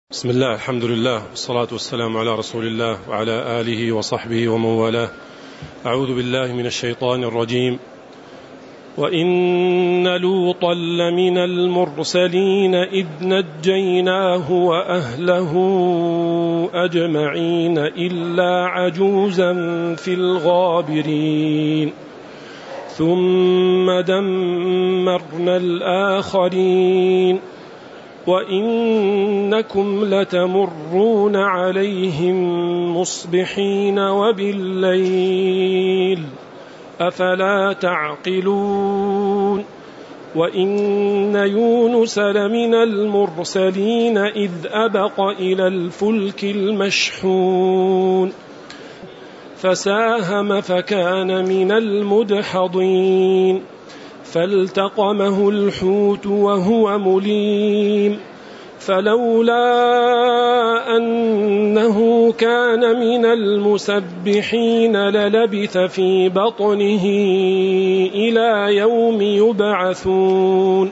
بسم الله، الحمد لله، والصلاة والسلام على رسول الله وعلى آله وصحبه ومن والاه. أعوذ بالله من الشيطان الرجيم. وإن لوطا لمن المرسلين إذ نجيناه وأهله أجمعين إلا عجوزا في الغابرين ثم دمرنا الآخرين وإنكم لتمرون عليهم مصبحين وبالليل أفلا تعقلون. وإن يونس لمن المرسلين إذ أبق إلى الفلك المشحون فساهم فكان من المدحضين فالتقمه الحوت وهو مليم فلولا أنه كان من المسبحين للبث في بطنه إلى يوم يبعثون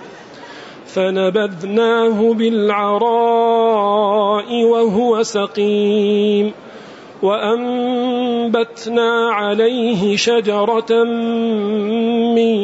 فنبذناه بالعراء وهو سقيم وأنبتنا عليه شجرة من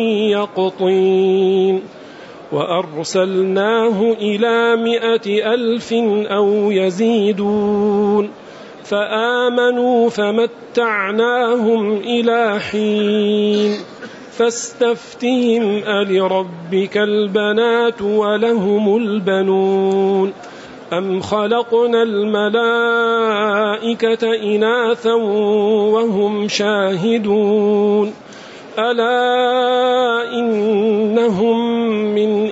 يقطين وأرسلناه إلى 100,000 أو يزيدون فآمنوا فمتعناهم إلى حين فاستفتهم ألربك البنات ولهم البنون أم خلقنا الملائكة إناثا وهم شاهدون ألا إنهم من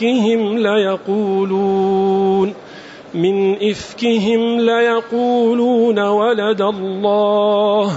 إفكهم ليقولون ولد الله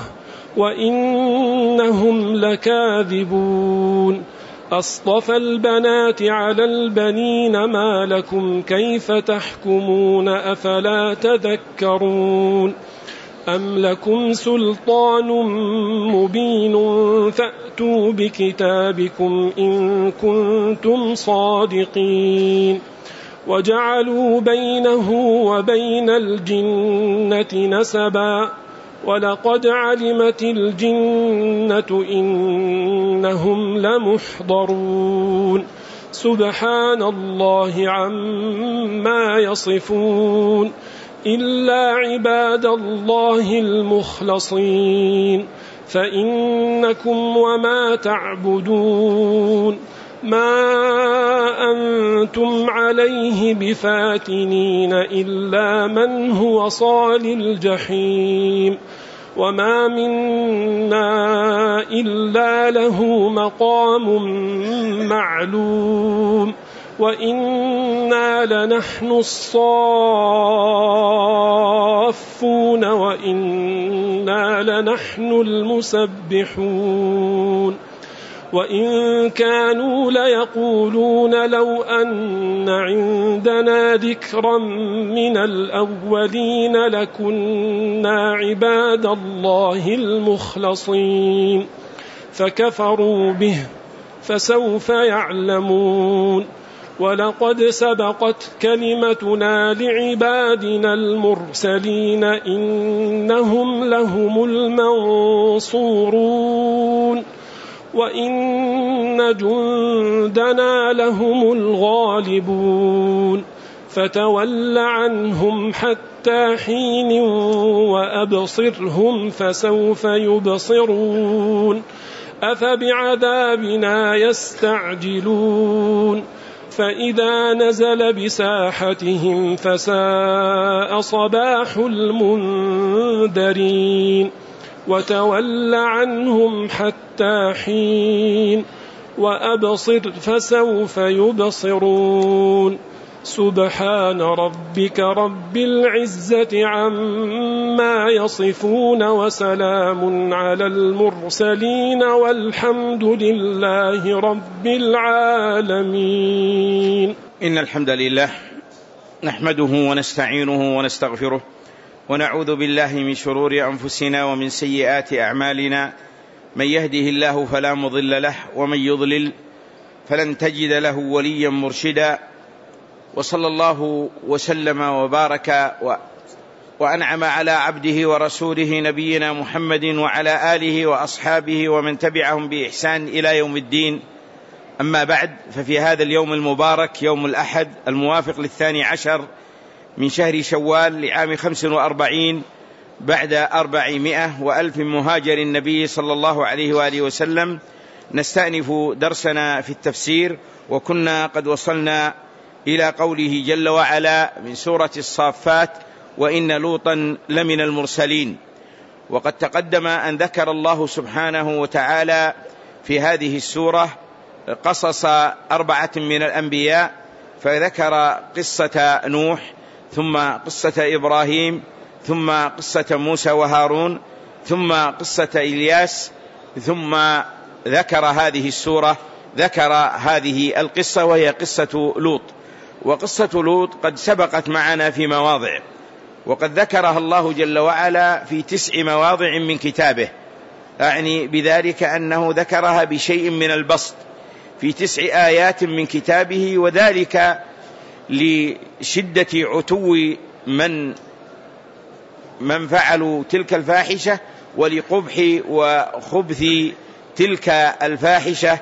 وإنهم لكاذبون أصطفى البنات على البنين ما لكم كيف تحكمون أفلا تذكرون أم لكم سلطان مبين فأتوا بكتابكم إن كنتم صادقين وجعلوا بينه وبين الجنة نسبا ولقد علمت الجنة إنهم لمحضرون سبحان الله عما يصفون إلا عباد الله المخلصين فإنكم وما تعبدون ما أنتم عليه بفاتنين إلا من هو صال الجحيم وما منا إلا له مقام معلوم وإنا لنحن الصافون وإنا لنحن المسبحون وإن كانوا ليقولون لو أن عندنا ذكرا من الأولين لكنا عباد الله المخلصين فكفروا به فسوف يعلمون ولقد سبقت كلمتنا لعبادنا المرسلين إنهم لهم المنصورون وإن جندنا لهم الغالبون فتول عنهم حتى حين وأبصرهم فسوف يبصرون أفبعذابنا يستعجلون فإذا نزل بساحتهم فساء صباح المنذرين وتول عنهم حتى حين وأبصر فسوف يبصرون سبحان ربك رب العزة عما يصفون وسلام على المرسلين والحمد لله رب العالمين. إن الحمد لله نحمده ونستعينه ونستغفره ونعوذ بالله من شرور أنفسنا ومن سيئات أعمالنا من يهده الله فلا مضل له ومن يضلل فلن تجد له وليا مرشدا وصلى الله وسلم وبارك وأنعم على عبده ورسوله نبينا محمد وعلى آله وأصحابه ومن تبعهم بإحسان إلى يوم الدين. أما بعد، ففي هذا اليوم المبارك يوم الأحد الموافق 12 من شهر شوال لعام 45 بعد 400 مهاجر النبي صلى الله عليه وآله وسلم، نستأنف درسنا في التفسير، وكنا قد وصلنا إلى قوله جل وعلا من سورة الصافات: وإن لوطا لمن المرسلين. وقد تقدم أن ذكر الله سبحانه وتعالى في هذه السورة قصص 4 من الأنبياء، فذكر قصة نوح، ثم قصة إبراهيم، ثم قصة موسى وهارون، ثم قصة إلياس، ثم ذكر هذه السورة ذكر هذه القصة وهي قصة لوط. وقصة لوط قد سبقت معنا في مواضع، وقد ذكرها الله جل وعلا في 9 مواضع من كتابه، أعني بذلك أنه ذكرها بشيء من البسط في 9 آيات من كتابه، وذلك لشدة عتو من فعلوا تلك الفاحشة ولقبح وخبث تلك الفاحشة،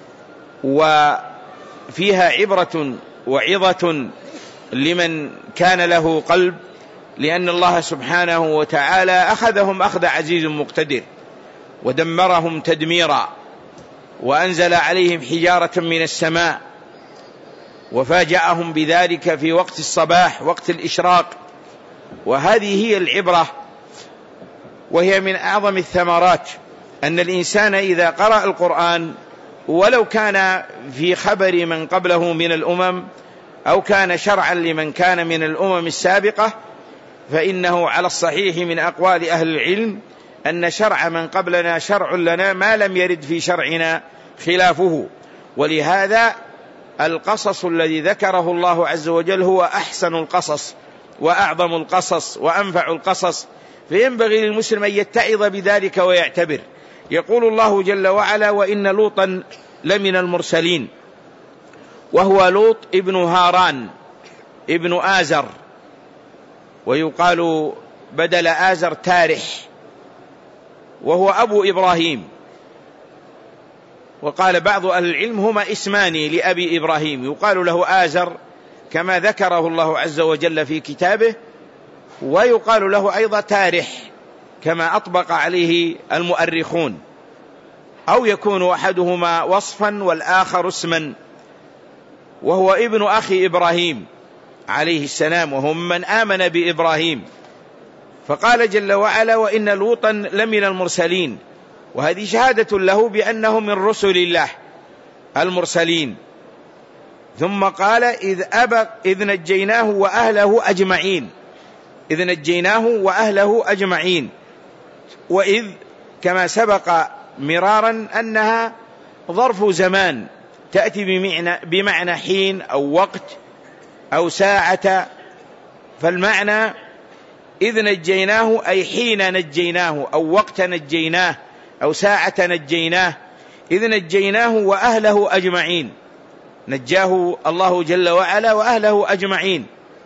وفيها عبرة وعظة لمن كان له قلب، لأن الله سبحانه وتعالى أخذهم أخذ عزيز مقتدر ودمرهم تدميرا، وأنزل عليهم حجارة من السماء، وفاجأهم بذلك في وقت الصباح وقت الإشراق. وهذه هي العبرة، وهي من أعظم الثمرات أن الإنسان إذا قرأ القرآن ولو كان في خبر من قبله من الأمم أو كان شرعا لمن كان من الأمم السابقة، فإنه على الصحيح من أقوال أهل العلم أن شرع من قبلنا شرع لنا ما لم يرد في شرعنا خلافه. ولهذا القصص الذي ذكره الله عز وجل هو أحسن القصص وأعظم القصص وأنفع القصص، فينبغي للمسلم أن يتعظ بذلك ويعتبر. يقول الله جل وعلا: وإن لوطا لمن المرسلين، وهو لوط ابن هاران ابن آزر، ويقال بدل آزر تارح، وهو أبو إبراهيم. وقال بعض أهل العلم هما اسمان لأبي إبراهيم، يقال له آزر كما ذكره الله عز وجل في كتابه، ويقال له أيضا تارح كما أطبق عليه المؤرخون، أو يكون أحدهما وصفا والآخر اسما. وهو ابن أخي إبراهيم عليه السلام، وهم من آمن بإبراهيم. فقال جل وعلا: وإن لوطا لمن المرسلين، وهذه شهادة له بأنه من رسل الله المرسلين. ثم قال: إذ نجيناه وأهله أجمعين، إذ نجيناه وأهله أجمعين. وإذ كما سبق مرارا أنها ظرف زمان تأتي بمعنى حين أو وقت أو ساعة، فالمعنى إذ نجيناه أي حين نجيناه أو وقت نجيناه أو ساعة نجيناه. إذ نجيناه وأهله أجمعين، نجاه الله جل وعلا وأهله أجمعين،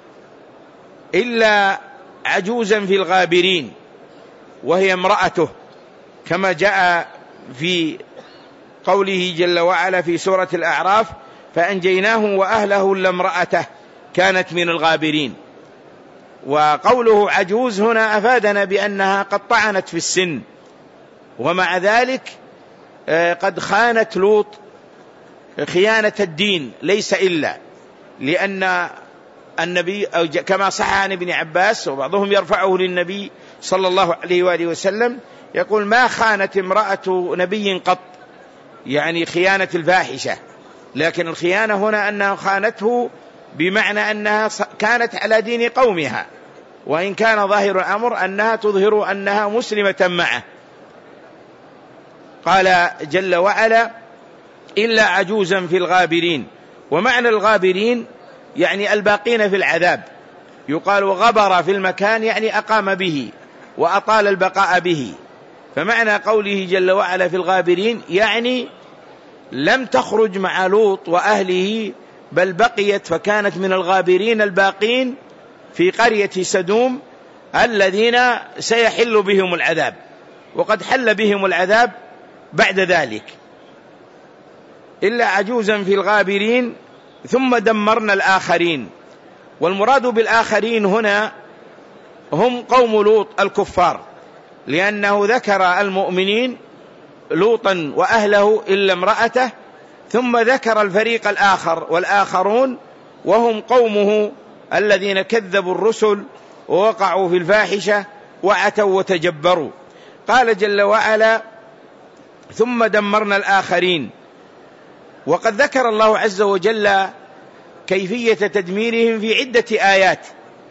إلا عجوزا في الغابرين وهي امرأته، كما جاء في قوله جل وعلا في سورة الأعراف: فأنجيناه وأهله إلا امرأته كانت من الغابرين. وقوله عجوز هنا أفادنا بأنها قد طعنت في السن، ومع ذلك قد خانت لوط خيانة الدين ليس إلا، لأن النبي كما صح عن ابن عباس وبعضهم يرفعه للنبي صلى الله عليه وآله وسلم يقول: ما خانت امرأة نبي قط، يعني خيانة الفاحشة، لكن الخيانة هنا أنها خانته بمعنى أنها كانت على دين قومها، وإن كان ظاهر الأمر أنها تظهر أنها مسلمة معه. قال جل وعلا: إلا عجوزا في الغابرين. ومعنى الغابرين يعني الباقين في العذاب، يقال غبر في المكان يعني أقام به وأطال البقاء به. فمعنى قوله جل وعلا في الغابرين يعني لم تخرج مع لوط وأهله بل بقيت فكانت من الغابرين الباقين في قرية سدوم الذين سيحل بهم العذاب، وقد حل بهم العذاب بعد ذلك، إلا عجوزا في الغابرين ثم دمرنا الآخرين. والمراد بالآخرين هنا هم قوم لوط الكفار، لأنه ذكر المؤمنين لوطا وأهله إلا امرأته، ثم ذكر الفريق الآخر والآخرون وهم قومه الذين كذبوا الرسل ووقعوا في الفاحشة وعتوا وتجبروا. قال جل وعلا: ثم دمرنا الآخرين. وقد ذكر الله عز وجل كيفية تدميرهم في عدة آيات،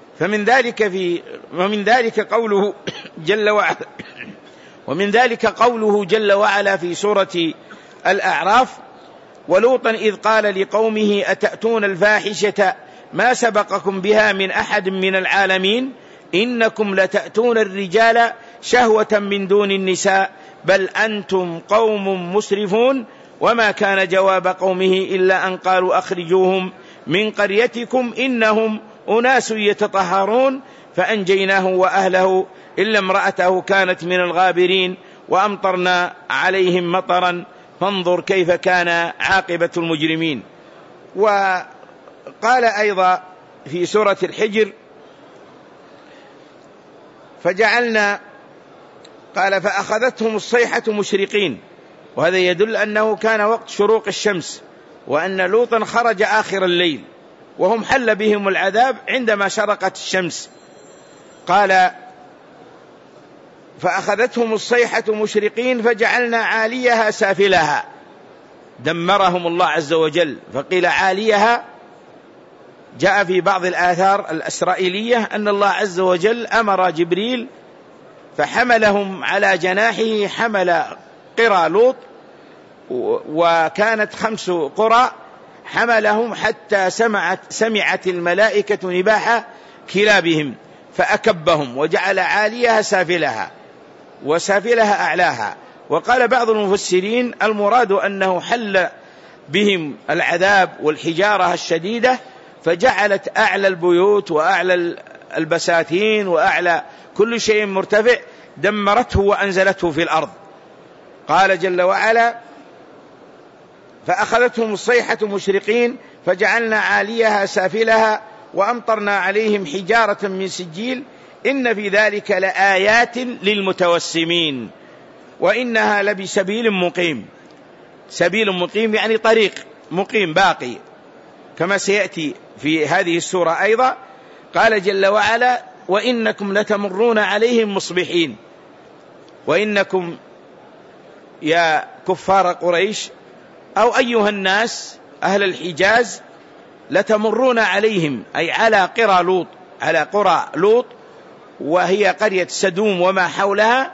ومن ذلك قوله جل وعلا في سورة الأعراف: ولوطا إذ قال لقومه أتأتون الفاحشة ما سبقكم بها من أحد من العالمين إنكم لتأتون الرجال شهوة من دون النساء بل أنتم قوم مسرفون وما كان جواب قومه إلا أن قالوا أخرجوهم من قريتكم إنهم أناس يتطهرون فأنجيناه وأهله إلا امرأته كانت من الغابرين وأمطرنا عليهم مطرا فانظر كيف كان عاقبة المجرمين. وقال أيضا في سورة الحجر: قال فأخذتهم الصيحة مشرقين، وهذا يدل أنه كان وقت شروق الشمس، وأن لوطا خرج آخر الليل وهم حل بهم العذاب عندما شرقت الشمس. قال فأخذتهم الصيحة مشرقين فجعلنا عاليها سافلها، دمرهم الله عز وجل. فقيل عاليها، جاء في بعض الآثار الإسرائيلية أن الله عز وجل أمر جبريل فحملهم على جناحه حمل قرى لوط، وكانت 5 قرى، حملهم حتى سمعت الملائكة نباح كلابهم فأكبهم وجعل عاليها سافلها وسافلها أعلاها. وقال بعض المفسرين المراد أنه حل بهم العذاب والحجارة الشديدة فجعلت أعلى البيوت وأعلى البساتين وأعلى كل شيء مرتفع دمرته وأنزلته في الأرض. قال جل وعلا: فأخذتهم الصيحة مشرقين فجعلنا عاليها سافلها وأمطرنا عليهم حجارة من سجيل إن في ذلك لآيات للمتوسمين وإنها لبسبيل مقيم. سبيل مقيم يعني طريق مقيم باقي، كما سيأتي في هذه السورة أيضا. قال جل وعلا: وإنكم لتمرون عليهم مصبحين. وإنكم يا كفار قريش أو أيها الناس أهل الحجاز لتمرون عليهم، أي على قرى لوط وهي قرية سدوم وما حولها.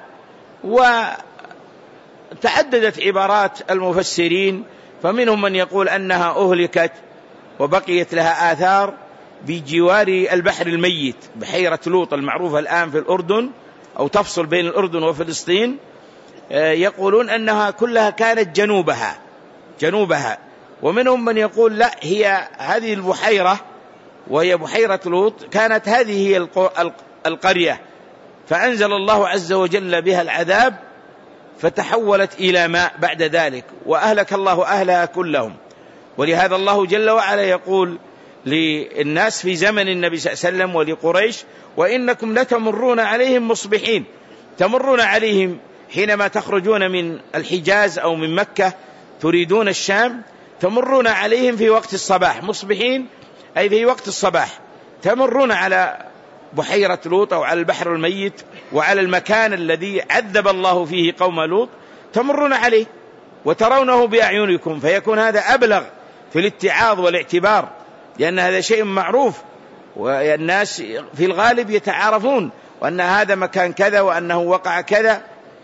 وتعددت عبارات المفسرين، فمنهم من يقول أنها أهلكت وبقيت لها آثار بجوار البحر الميت، بحيرة لوط المعروفة الآن في الأردن أو تفصل بين الأردن وفلسطين. يقولون أنها كلها كانت جنوبها. ومنهم من يقول لا، هي هذه البحيرة وهي بحيرة لوط كانت هذه هي القرية، فأنزل الله عز وجل بها العذاب فتحولت إلى ماء بعد ذلك وأهلك الله أهلها كلهم. ولهذا الله جل وعلا يقول للناس في زمن النبي صلى الله عليه وسلم ولقريش: وإنكم لتمرون عليهم مصبحين. تمرون عليهم حينما تخرجون من الحجاز أو من مكة تريدون الشام، تمرون عليهم في وقت الصباح، مصبحين أي في وقت الصباح، تمرون على بحيرة لوط أو على البحر الميت وعلى المكان الذي عذب الله فيه قوم لوط، تمرون عليه وترونه بأعينكم، فيكون هذا أبلغ في الاتعاظ والاعتبار، لأن هذا شيء معروف والناس في الغالب يتعارفون وأن هذا مكان كذا وأنه وقع كذا،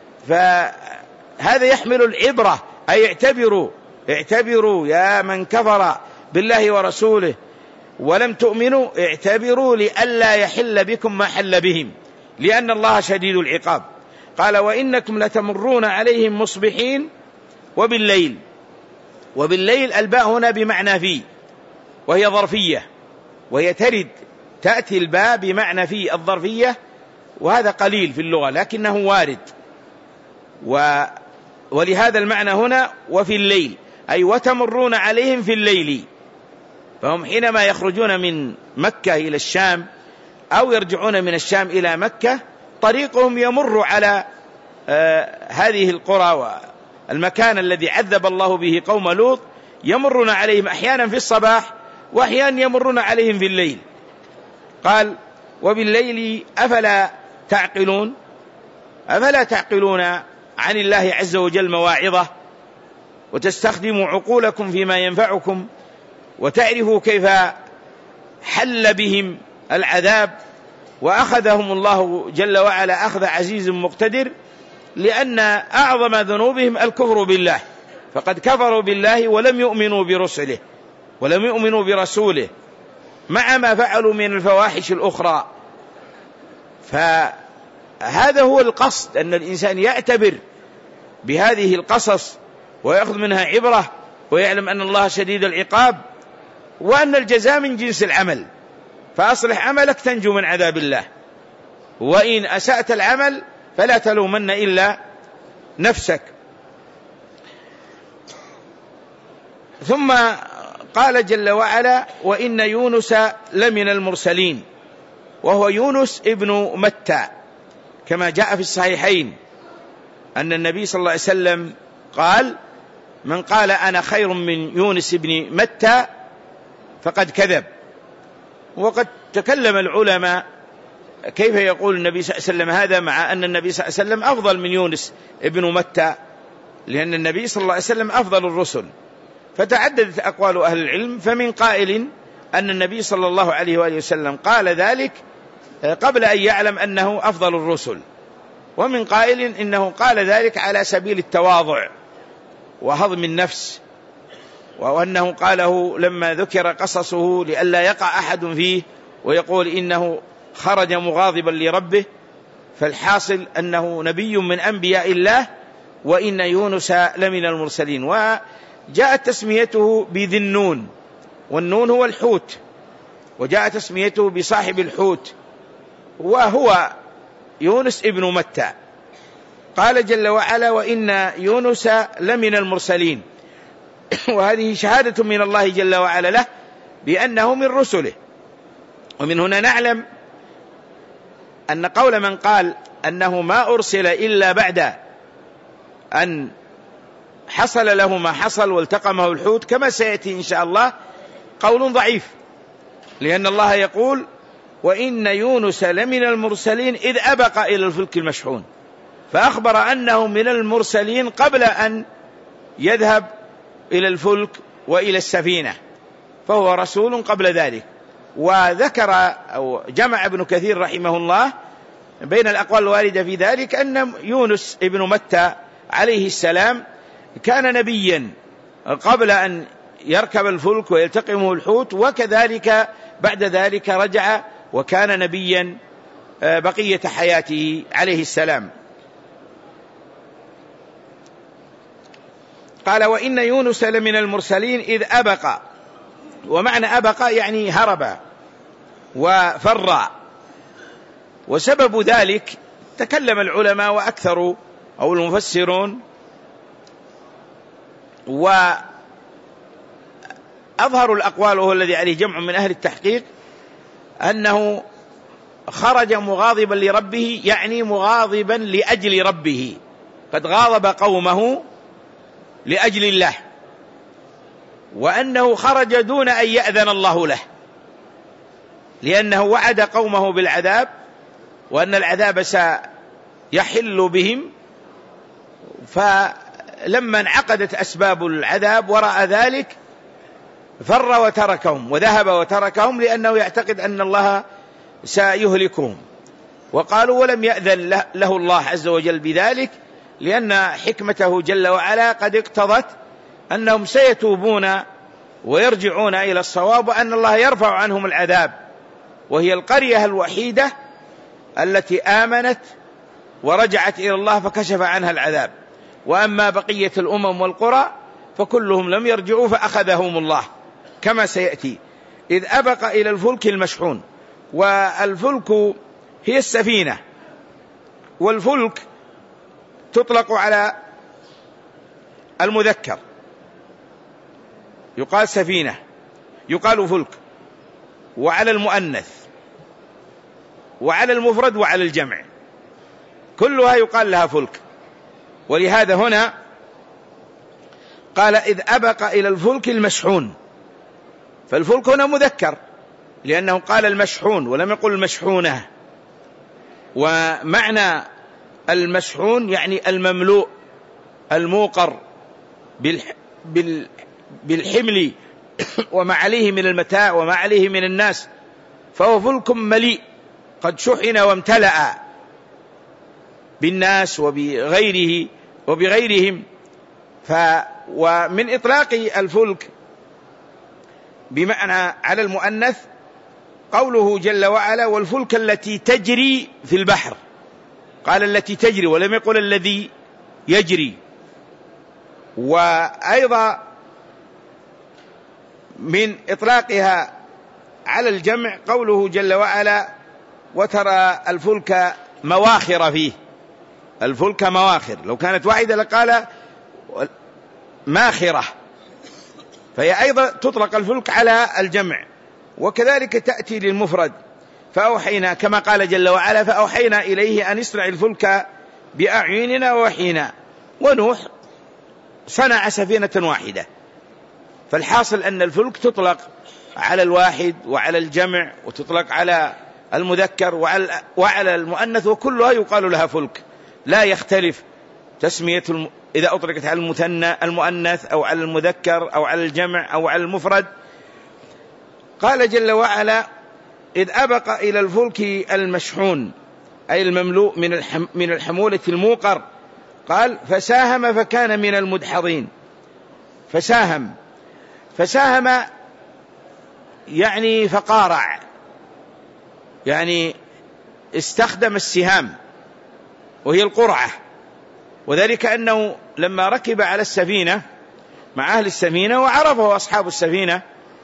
فهذا يحمل العبرة. أي اعتبروا يا من كفر بالله ورسوله ولم تؤمنوا، اعتبروا لئلا يحل بكم ما حل بهم، لأن الله شديد العقاب. قال: وإنكم لتمرون عليهم مصبحين وبالليل. الباء هنا بمعنى في، وهي ظرفية، وهي تأتي الباء بمعنى في الظرفية، وهذا قليل في اللغة لكنه وارد. ولهذا المعنى هنا وفي الليل، أي وتمرون عليهم في الليل. فهم حينما يخرجون من مكة إلى الشام أو يرجعون من الشام إلى مكة، طريقهم يمر على هذه القرى والمكان الذي عذب الله به قوم لوط، يمرون عليهم أحيانا في الصباح وأحيانا يمرون عليهم في الليل. قال وبالليل أفلا تعقلون، أفلا تعقلون عن الله عز وجل مواعظة وتستخدموا عقولكم فيما ينفعكم، وتعرفوا كيف حل بهم العذاب وأخذهم الله جل وعلا أخذ عزيز مقتدر، لأن أعظم ذنوبهم الكفر بالله، فقد كفروا بالله ولم يؤمنوا برسله ولم يؤمنوا برسوله مع ما فعلوا من الفواحش الأخرى. فهذا هو القصد، أن الإنسان يعتبر بهذه القصص ويأخذ منها عبرة، ويعلم أن الله شديد العقاب، وأن الجزاء من جنس العمل، فأصلح عملك تنجو من عذاب الله، وإن أسأت العمل فلا تلومن إلا نفسك. ثم قال جل وعلا وإن يونس لمن المرسلين، وهو يونس ابن متى، كما جاء في الصحيحين أن النبي صلى الله عليه وسلم قال من قال أنا خير من يونس ابن متى فقد كذب. وقد تكلم العلماء كيف يقول النبي صلى الله عليه وسلم هذا، مع أن النبي صلى الله عليه وسلم أفضل من يونس ابن متى، لأن النبي صلى الله عليه وسلم أفضل الرسل. فتعددت أقوال أهل العلم، فمن قائل أن النبي صلى الله عليه وآله وسلم قال ذلك قبل أن يعلم أنه أفضل الرسل، ومن قائل إنه قال ذلك على سبيل التواضع وهضم النفس، وأنه قاله لما ذكر قصصه لئلا يقع أحد فيه ويقول إنه خرج مغاضبا لربه. فالحاصل أنه نبي من أنبياء الله، وإن يونس لمن المرسلين. وجاءت تسميته بذي النون، والنون هو الحوت، وجاء تسميته بصاحب الحوت، وهو يونس ابن متى. قال جل وعلا وإن يونس لمن المرسلين، وهذه شهادة من الله جل وعلا له بأنه من رسله. ومن هنا نعلم أن قول من قال أنه ما أرسل إلا بعد أن حصل له ما حصل والتقمه الحوت كما سيأتي إن شاء الله قول ضعيف، لأن الله يقول وإن يونس لمن المرسلين إذ أبق إلى الفلك المشحون، فأخبر أنه من المرسلين قبل أن يذهب إلى الفلك وإلى السفينة، فهو رسول قبل ذلك. وذكر أو جمع ابن كثير رحمه الله بين الأقوال الواردة في ذلك أن يونس ابن متى عليه السلام كان نبيا قبل أن يركب الفلك ويلتقمه الحوت، وكذلك بعد ذلك رجع وكان نبيا بقية حياته عليه السلام. قال وإن يونس لمن المرسلين إذ أبق، ومعنى أبق يعني هرب وفر. وسبب ذلك تكلم العلماء وأكثر أو المفسرون، وأظهر الأقوال وهو الذي عليه جمع من أهل التحقيق أنه خرج مغاضبا لربه، يعني مغاضبا لأجل ربه، قد غاضب قومه لأجل الله، وأنه خرج دون أن يأذن الله له، لأنه وعد قومه بالعذاب وأن العذاب سيحل بهم، فلما انعقدت أسباب العذاب وراء ذلك فر وتركهم وذهب وتركهم، لأنه يعتقد أن الله سيهلكهم. وقالوا ولم يأذن له الله عز وجل بذلك، لأن حكمته جل وعلا قد اقتضت أنهم سيتوبون ويرجعون إلى الصواب، وأن الله يرفع عنهم العذاب. وهي القرية الوحيدة التي آمنت ورجعت إلى الله فكشف عنها العذاب، وأما بقية الأمم والقرى فكلهم لم يرجعوا فأخذهم الله كما سيأتي. إذ أبق إلى الفلك المشحون. والفلك هي السفينة، والفلك تطلق على المذكر، يقال سفينة، يقال فلك، وعلى المؤنث، وعلى المفرد، وعلى الجمع، كلها يقال لها فلك. ولهذا هنا قال إذ أبق إلى الفلك المشحون، فالفلك هنا مذكر لأنه قال المشحون ولم يقل المشحونة. ومعنى المشحون يعني المملوء الموقر بالحمل وما عليه من المتاع وما عليه من الناس، فهو فلك مليء قد شحن وامتلأ بالناس وبغيرهم. ومن إطلاق الفلك بمعنى على المؤنث قوله جل وعلا والفلك التي تجري في البحر، قال التي تجري ولم يقل الذي يجري. وأيضا من إطلاقها على الجمع قوله جل وعلا وترى الفلك مواخر فيه، الفلك مواخر، لو كانت واحدة لقال ماخرة، فهي أيضا تطلق الفلك على الجمع. وكذلك تأتي للمفرد فأوحينا، كما قال جل وعلا فأوحينا إليه أن يصنع الفلك بأعيننا ووحينا. ونوح صنع سفينة واحدة. فالحاصل أن الفلك تطلق على الواحد وعلى الجمع، وتطلق على المذكر وعلى المؤنث، وكلها يقال لها فلك، لا يختلف تسمية إذا أطلقت على المؤنث أو على المذكر أو على الجمع أو على المفرد. قال جل وعلا إذ أبق إلى الفلك المشحون أي المملوء من الحمولة الموقر، قال فساهم فكان من المدحضين. فساهم يعني فقارع، يعني استخدم السهام وهي القرعة. وذلك أنه لما ركب على السفينة مع أهل السفينة وعرفه أصحاب السفينة،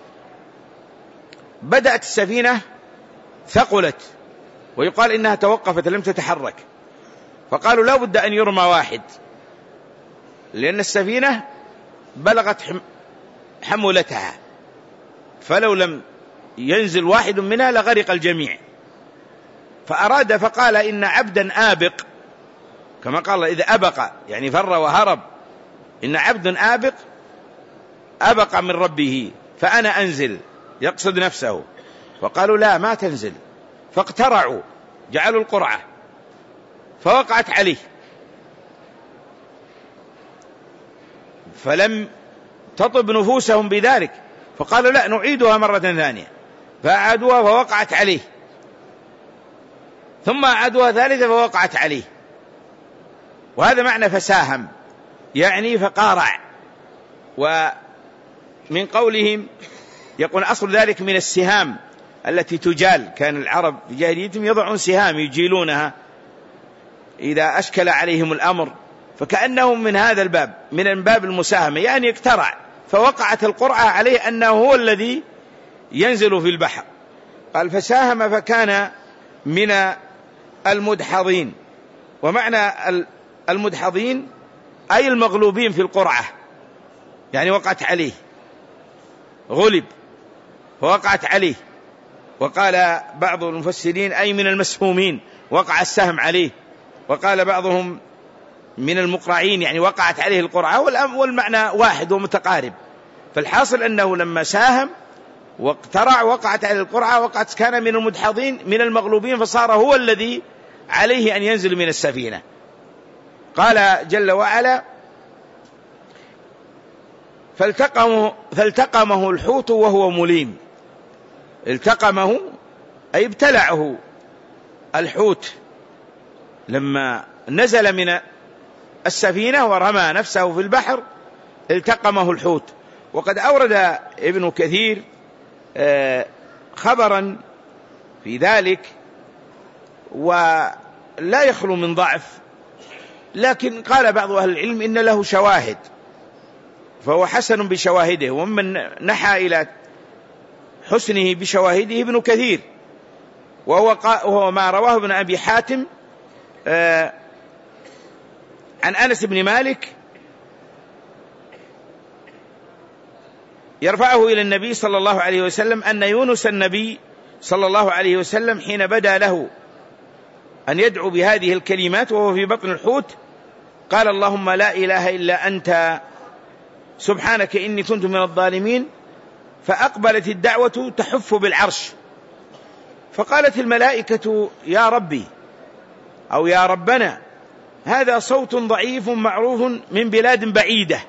بدأت السفينة ثقلت، ويقال إنها توقفت لم تتحرك، فقالوا لا بد أن يرمى واحد، لأن السفينة بلغت حمولتها، فلو لم ينزل واحد منها لغرق الجميع. فأراد فقال إن عبدا آبق، كما قال إذا أبق يعني فر وهرب، إن عبد آبق أبق من ربه فأنا أنزل، يقصد نفسه. فقالوا لا ما تنزل، فاقترعوا جعلوا القرعة فوقعت عليه، فلم تطب نفوسهم بذلك، فقالوا لا نعيدها مرة ثانية، فأعادوها فوقعت عليه، ثم أعادوها ثالثة فوقعت عليه. وهذا معنى فساهم يعني فقارع. ومن قولهم يقول أصل ذلك من السهام التي تجال، كان العرب في جاهليتهم يضعون سهام يجيلونها إذا أشكل عليهم الأمر، فكأنهم من هذا الباب، من باب المساهمة، يعني اقترع فوقعت القرعة عليه أنه هو الذي ينزل في البحر. قال فساهم فكان من المدحضين. ومعنى المدحضين أي المغلوبين في القرعة، يعني وقعت عليه، غلب فوقعت عليه. وقال بعض المفسرين أي من المسهومين وقع السهم عليه، وقال بعضهم من المقرعين يعني وقعت عليه القرعة، والمعنى واحد ومتقارب. فالحاصل أنه لما ساهم واقترع وقعت عليه القرعة، وقعت كان من المدحضين من المغلوبين، فصار هو الذي عليه أن ينزل من السفينة. قال جل وعلا فالتقمه الحوت وهو مليم. التقمه أي ابتلعه الحوت لما نزل من السفينة ورمى نفسه في البحر، التقمه الحوت. وقد أورد ابن كثير خبرا في ذلك ولا يخلو من ضعف، لكن قال بعض أهل العلم إن له شواهد فهو حسن بشواهده. ومن نحى إلى حسنه بشواهده ابن كثير، وهو ما رواه ابن أبي حاتم عن أنس بن مالك يرفعه إلى النبي صلى الله عليه وسلم أن يونس النبي صلى الله عليه وسلم حين بدا له أن يدعو بهذه الكلمات وهو في بطن الحوت قال: اللهم لا إله إلا أنت سبحانك إني كنت من الظالمين. فأقبلت الدعوة تحف بالعرش، فقالت الملائكة: يا ربي أو يا ربنا، هذا صوت ضعيف معروف من بلاد بعيدة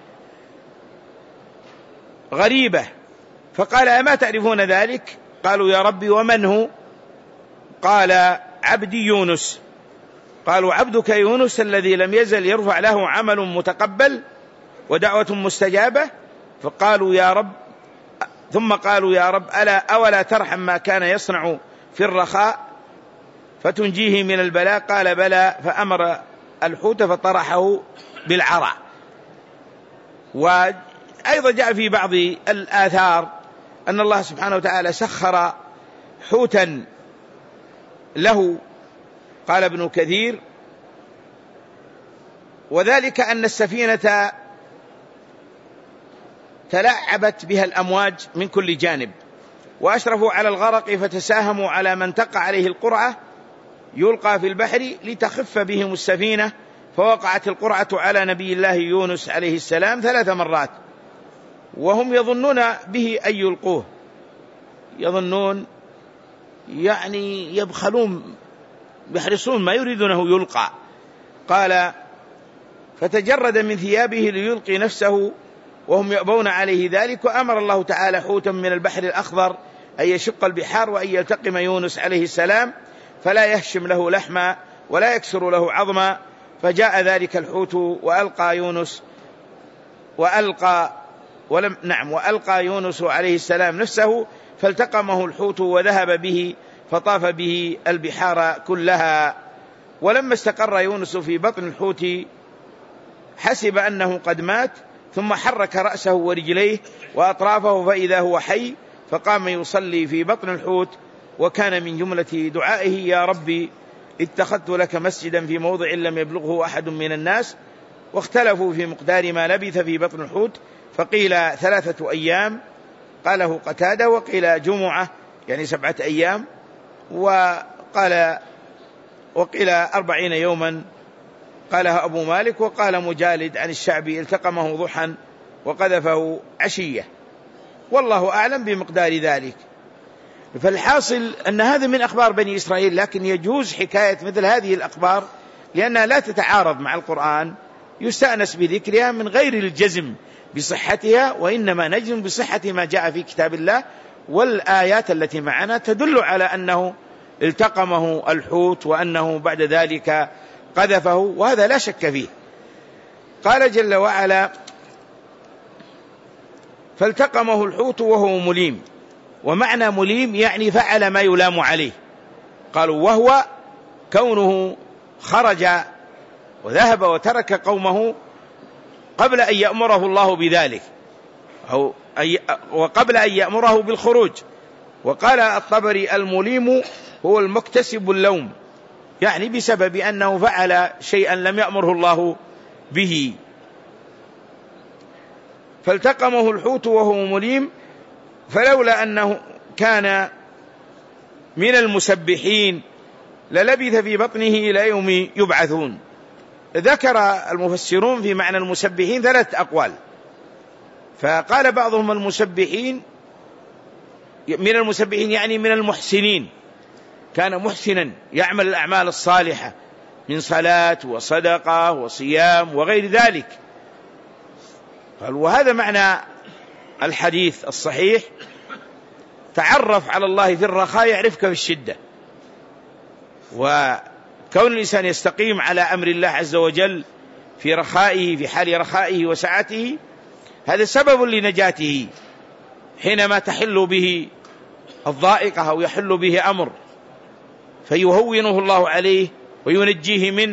غريبة. فقال: أما تعرفون ذلك؟ قالوا: يا ربي ومن هو؟ قال: عبدي يونس. قالوا: عبدك يونس الذي لم يزل يرفع له عمل متقبل ودعوة مستجابة. فقالوا: يا رب، ثم قالوا: يا رب أولا ترحم ما كان يصنع في الرخاء فتنجيه من البلاء؟ قال: بلى. فأمر الحوت فطرحه بالعرى. وأيضا جاء في بعض الآثار أن الله سبحانه وتعالى سخر حوتا له، قال ابن كثير: وذلك أن السفينة تلعبت بها الأمواج من كل جانب، وأشرفوا على الغرق فتساهموا على من تقع عليه القرعة يلقى في البحر لتخف بهم السفينة، فوقعت القرعة على نبي الله يونس عليه السلام 3 مرات، وهم يظنون به أن يلقوه، يظنون يعني يبخلون يحرصون ما يريدونه يلقى. قال: فتجرد من ثيابه ليلقي نفسه وهم يأبون عليه ذلك، وأمر الله تعالى حوتا من البحر الأخضر أن يشق البحار وأن يلتقم يونس عليه السلام فلا يهشم له لحما ولا يكسر له عظما. فجاء ذلك الحوت وألقى يونس عليه السلام نفسه فالتقمه الحوت وذهب به فطاف به البحار كلها. ولما استقر يونس في بطن الحوت حسب أنه قد مات، ثم حرك رأسه ورجليه وأطرافه فإذا هو حي، فقام يصلي في بطن الحوت، وكان من جملة دعائه: يا ربي اتخذت لك مسجدا في موضع لم يبلغه أحد من الناس. واختلفوا في مقدار ما لبث في بطن الحوت، فقيل 3 أيام قاله قتادة، وقيل جمعة يعني 7 أيام، وقيل 40 يوما قالها أبو مالك. وقال مجالد عن الشعبي: التقمه ضحى وقذفه عشية، والله أعلم بمقدار ذلك. فالحاصل أن هذا من أخبار بني إسرائيل، لكن يجوز حكاية مثل هذه الأخبار لأنها لا تتعارض مع القرآن، يستأنس بذكرها من غير الجزم بصحتها، وإنما نجزم بصحة ما جاء في كتاب الله. والآيات التي معنا تدل على أنه التقمه الحوت وأنه بعد ذلك قذفه، وهذا لا شك فيه. قال جل وعلا: فالتقمه الحوت وهو مليم. ومعنى مليم يعني فعل ما يلام عليه. قالوا: وهو كونه خرج وذهب وترك قومه قبل أن يأمره الله بذلك، وقبل أن يأمره بالخروج. وقال الطبري: المليم هو المكتسب اللوم، يعني بسبب أنه فعل شيئا لم يأمره الله به. فالتقمه الحوت وهو مليم، فلولا أنه كان من المسبحين للبث في بطنه إلى يوم يبعثون. ذكر المفسرون في معنى المسبحين 3 أقوال، فقال بعضهم المسبحين من المسبحين يعني من المحسنين، كان محسنا يعمل الأعمال الصالحة من صلاة وصدقة وصيام وغير ذلك. قال: وهذا معنى الحديث الصحيح: تعرف على الله في الرخاء يعرفك في الشدة. وكون الإنسان يستقيم على أمر الله عز وجل في رخائه، في حال رخائه وسعته، هذا سبب لنجاته حينما تحل به الضائقة أو يحل به أمر فيهونه الله عليه وينجيه منه.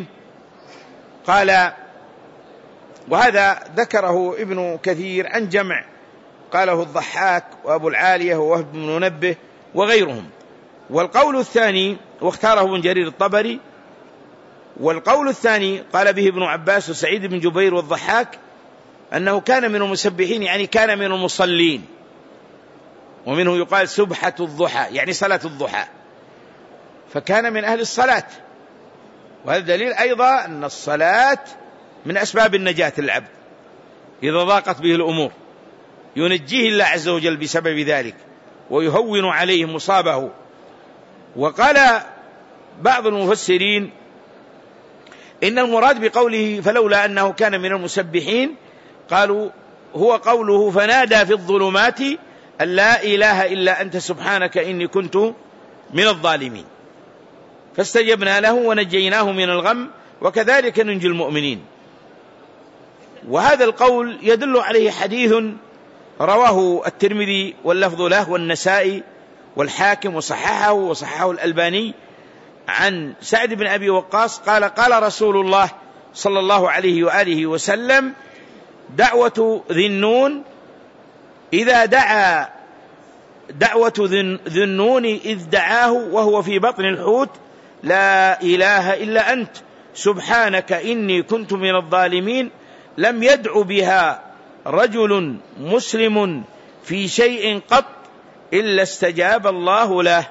قال: وهذا ذكره ابن كثير عن جمع قاله الضحاك وأبو العالية ووهب بن منبه وغيرهم. والقول الثاني واختاره ابن جرير الطبري، والقول الثاني قال به ابن عباس وسعيد بن جبير والضحاك أنه كان من المسبحين، يعني كان من المصلين، ومنه يقال سبحة الضحى يعني صلاة الضحى، فكان من أهل الصلاة. وهذا دليل أيضا أن الصلاة من أسباب النجاة للعبد إذا ضاقت به الأمور، ينجيه الله عز وجل بسبب ذلك ويهون عليه مصابه. وقال بعض المفسرين إن المراد بقوله فلولا أنه كان من المسبحين، قالوا هو قوله فنادى في الظلمات أن لا إله إلا أنت سبحانك إني كنت من الظالمين، فاستجبنا له ونجيناه من الغم وكذلك ننجي المؤمنين. وهذا القول يدل عليه حديث رواه الترمذي واللفظ له والنسائي والحاكم وصححه الألباني عن سعد بن أبي وقاص قال قال رسول الله صلى الله عليه وآله وسلم دعوة ذي النون إذا دعا دعوة ذي النون إذ دعاه وهو في بطن الحوت لا إله إلا أنت سبحانك إني كنت من الظالمين، لم يدع بها رجل مسلم في شيء قط إلا استجاب الله له.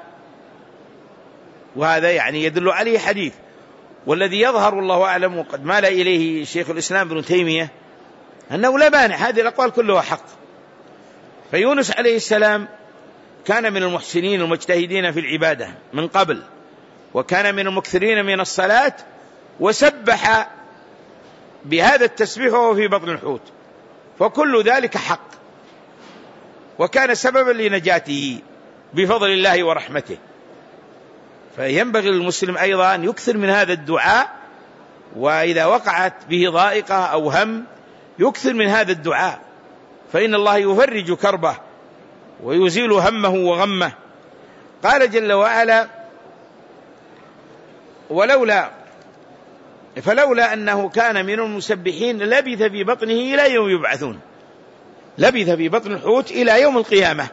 وهذا يعني يدل عليه حديث. والذي يظهر الله أعلم وقد مال إليه شيخ الإسلام ابن تيمية أنه لا مانع، هذه الأقوال كلها حق. فيونس عليه السلام كان من المحسنين المجتهدين في العبادة من قبل، وكان من المكثرين من الصلاة، وسبح بهذا التسبيح وهو في بطن الحوت، فكل ذلك حق، وكان سببا لنجاته بفضل الله ورحمته. فينبغي للمسلم أيضا أن يكثر من هذا الدعاء، وإذا وقعت به ضائقة أو هم يكثر من هذا الدعاء، فإن الله يفرج كربه ويزيل همه وغمه. قال جل وعلا فلولا أنه كان من المسبحين لبث في بطنه إلى يوم يبعثون، لبث في بطن الحوت إلى يوم القيامة.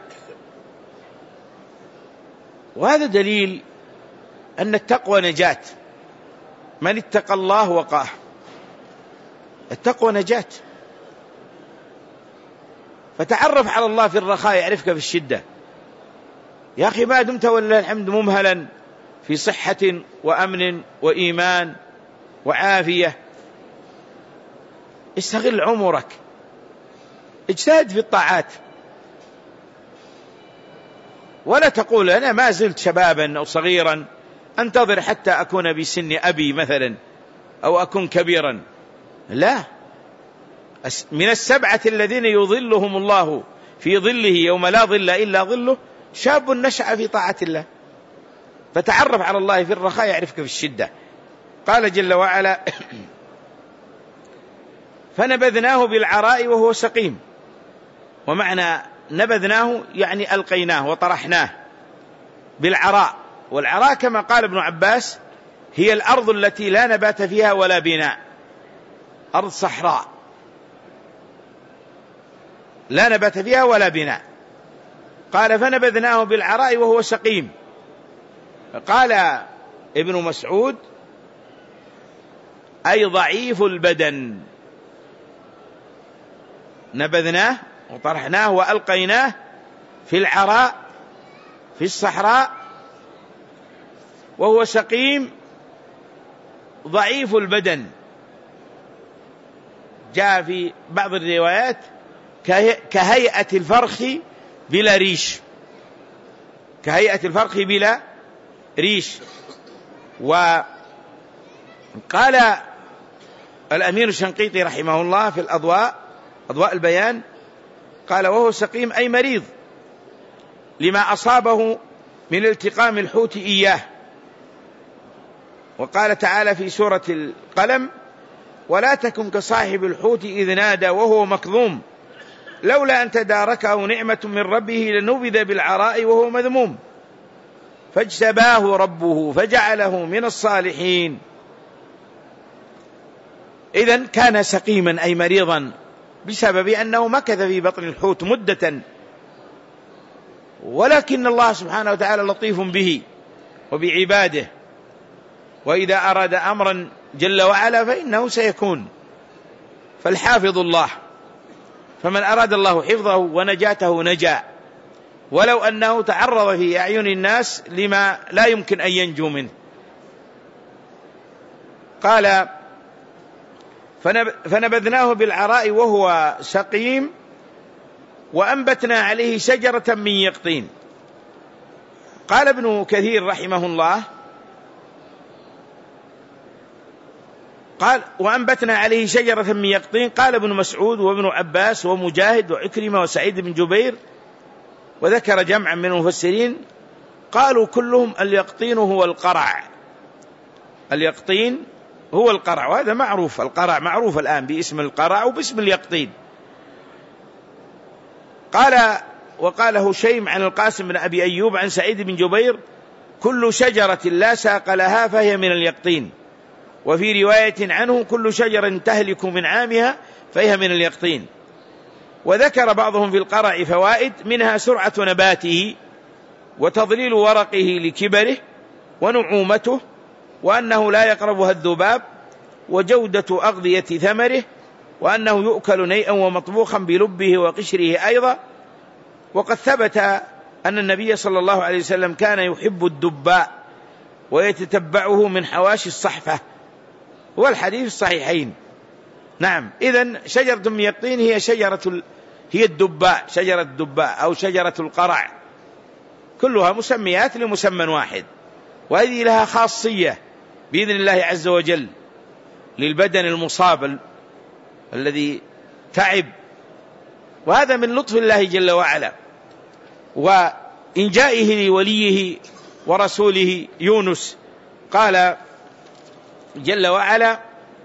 وهذا دليل أن التقوى نجاة، من اتقى الله وقاه، التقوى نجاة. فتعرف على الله في الرخاء يعرفك في الشدة. يا أخي ما دمت ولله الحمد ممهلا في صحة وأمن وإيمان وعافية، استغل عمرك، اجتهد في الطاعات، ولا تقول أنا ما زلت شبابا أو صغيرا أنتظر حتى أكون بسن أبي مثلا أو أكون كبيرا. لا، من السبعة الذين يظلهم الله في ظله يوم لا ظل إلا ظله شاب نشأ في طاعة الله. فتعرف على الله في الرخاء يعرفك في الشدة. قال جل وعلا فنبذناه بالعراء وهو سقيم. ومعنى نبذناه يعني ألقيناه وطرحناه بالعراء. والعراء كما قال ابن عباس هي الأرض التي لا نبات فيها ولا بناء، أرض صحراء لا نبات فيها ولا بناء. قال فنبذناه بالعراء وهو سقيم. قال ابن مسعود أي ضعيف البدن، نبذناه وطرحناه وألقيناه في العراء في الصحراء وهو سقيم ضعيف البدن. جاء في بعض الروايات كهيئة الفرخ بلا ريش، كهيئة الفرخ بلا ريش. وقال الأمير الشنقيطي رحمه الله في أضواء البيان قال وهو سقيم أي مريض لما أصابه من التقام الحوت إياه. وقال تعالى في سورة القلم ولا تكن كصاحب الحوت إذ نادى وهو مكظوم لولا أن تداركه نعمة من ربه لنبذ بالعراء وهو مذموم فاجتباه ربه فجعله من الصالحين. إذن كان سقيما أي مريضا بسبب أنه مكث في بطن الحوت مدة، ولكن الله سبحانه وتعالى لطيف به وبعباده، وإذا أراد أمرا جل وعلا فإنه سيكون، فالحافظ الله، فمن أراد الله حفظه ونجاته نجا، ولو أنه تعرض في أعين الناس لما لا يمكن أن ينجو منه. قال فنبذناه بالعراء وهو سقيم وأنبتنا عليه شجرة من يقطين. قال ابن كثير رحمه الله قال وأنبتنا عليه شجرة من يقطين. قال ابن مسعود وابن عباس ومجاهد وعكرمة وسعيد بن جبير، وذكر جمعا من المفسرين قالوا كلهم اليقطين هو القرع، اليقطين هو القرع، وهذا معروف، القرع معروف الآن باسم القرع وباسم اليقطين. وقال هشيم عن القاسم بن أبي أيوب عن سعيد بن جبير كل شجرة لا ساق لها فهي من اليقطين، وفي رواية عنه كل شجرة تهلك من عامها فهي من اليقطين. وذكر بعضهم في القرع فوائد، منها سرعة نباته وتضليل ورقه لكبره ونعومته، وأنه لا يقربها الذباب، وجودة أغذية ثمره، وأنه يؤكل نيئا ومطبوخا بلبه وقشره أيضا. وقد ثبت أن النبي صلى الله عليه وسلم كان يحب الدباء ويتتبعه من حواشي الصحفة، والحديث الصحيحين. نعم، إذن شجرة من يقطين هي الدباء، شجرة الدباء أو شجرة القرع، كلها مسميات لمسمى واحد، وهذه لها خاصية بإذن الله عز وجل للبدن المصاب الذي تعب، وهذا من لطف الله جل وعلا وإنجائه لوليه ورسوله يونس. قال جل وعلا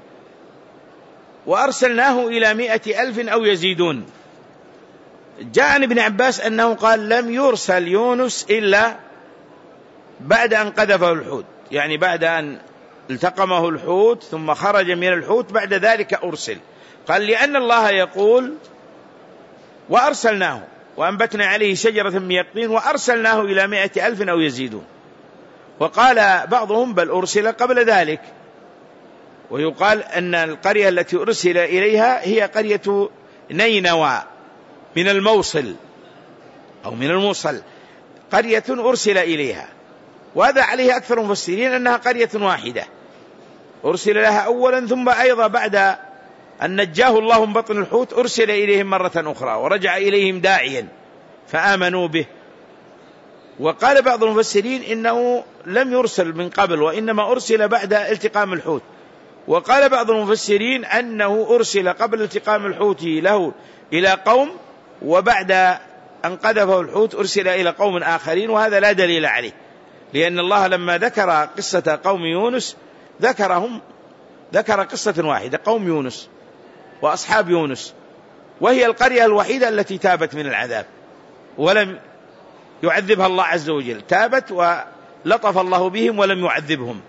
وأرسلناه إلى 100,000 أو يزيدون. جاء عن ابن عباس أنه قال لم يرسل يونس إلا بعد أن قذفه الحوت، يعني بعد أن التقمه الحوت ثم خرج من الحوت بعد ذلك أرسل. قال لأن الله يقول وأرسلناه وأنبتنا عليه شجرة من يقطين وأرسلناه إلى 100,000 أو يزيدون. وقال بعضهم بل أرسل قبل ذلك، ويقال أن القرية التي أرسل إليها هي قرية نينوى من الموصل أو من الموصل، قرية أرسل إليها، وهذا عليه أكثر المفسرين أنها قرية واحدة أرسل لها أولا، ثم أيضا بعد أن نجاه الله من بطن الحوت أرسل إليهم مرة أخرى ورجع إليهم داعيا فآمنوا به. وقال بعض المفسرين إنه لم يرسل من قبل وإنما أرسل بعد التقام الحوت. وقال بعض المفسرين أنه أرسل قبل التقام الحوت له إلى قوم، وبعد أن قذفه الحوت أرسل إلى قوم آخرين، وهذا لا دليل عليه، لأن الله لما ذكر قصة قوم يونس ذكر قصة واحدة، قوم يونس وأصحاب يونس، وهي القرية الوحيدة التي تابت من العذاب ولم يعذبها الله عز وجل، تابت ولطف الله بهم ولم يعذبهم.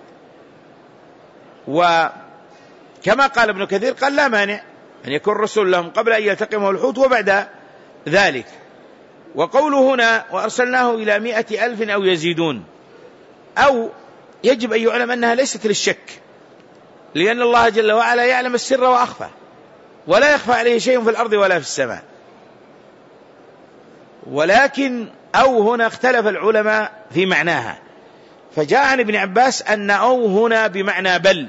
وكما قال ابن كثير قال لا مانع أن يكون الرسول لهم قبل أن يلتقمه الحوت وبعد ذلك. وقوله هنا وأرسلناه إلى 100,000 أو يزيدون، أو يجب أن يعلم أنها ليست للشك، لأن الله جل وعلا يعلم السر وأخفى، ولا يخفى عليه شيء في الأرض ولا في السماء. ولكن أو هنا اختلف العلماء في معناها، فجاء عن ابن عباس أن أو هنا بمعنى بل،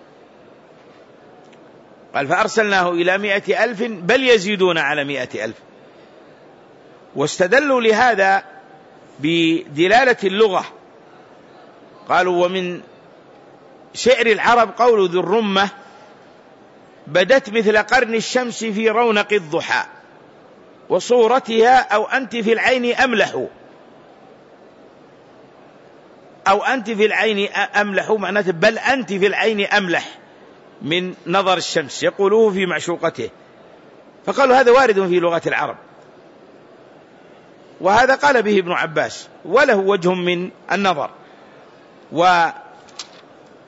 قال فأرسلناه إلى 100,000 بل يزيدون على 100,000. واستدلوا لهذا بدلالة اللغة، قالوا ومن شعر العرب قول ذو الرمة بدت مثل قرن الشمس في رونق الضحى وصورتها أو أنت في العين أملح، أو أنت في العين أملح معناته بل أنت في العين أملح من نظر الشمس، يقولوه في معشوقته. فقالوا هذا وارد في لغة العرب، وهذا قال به ابن عباس وله وجه من النظر. وقال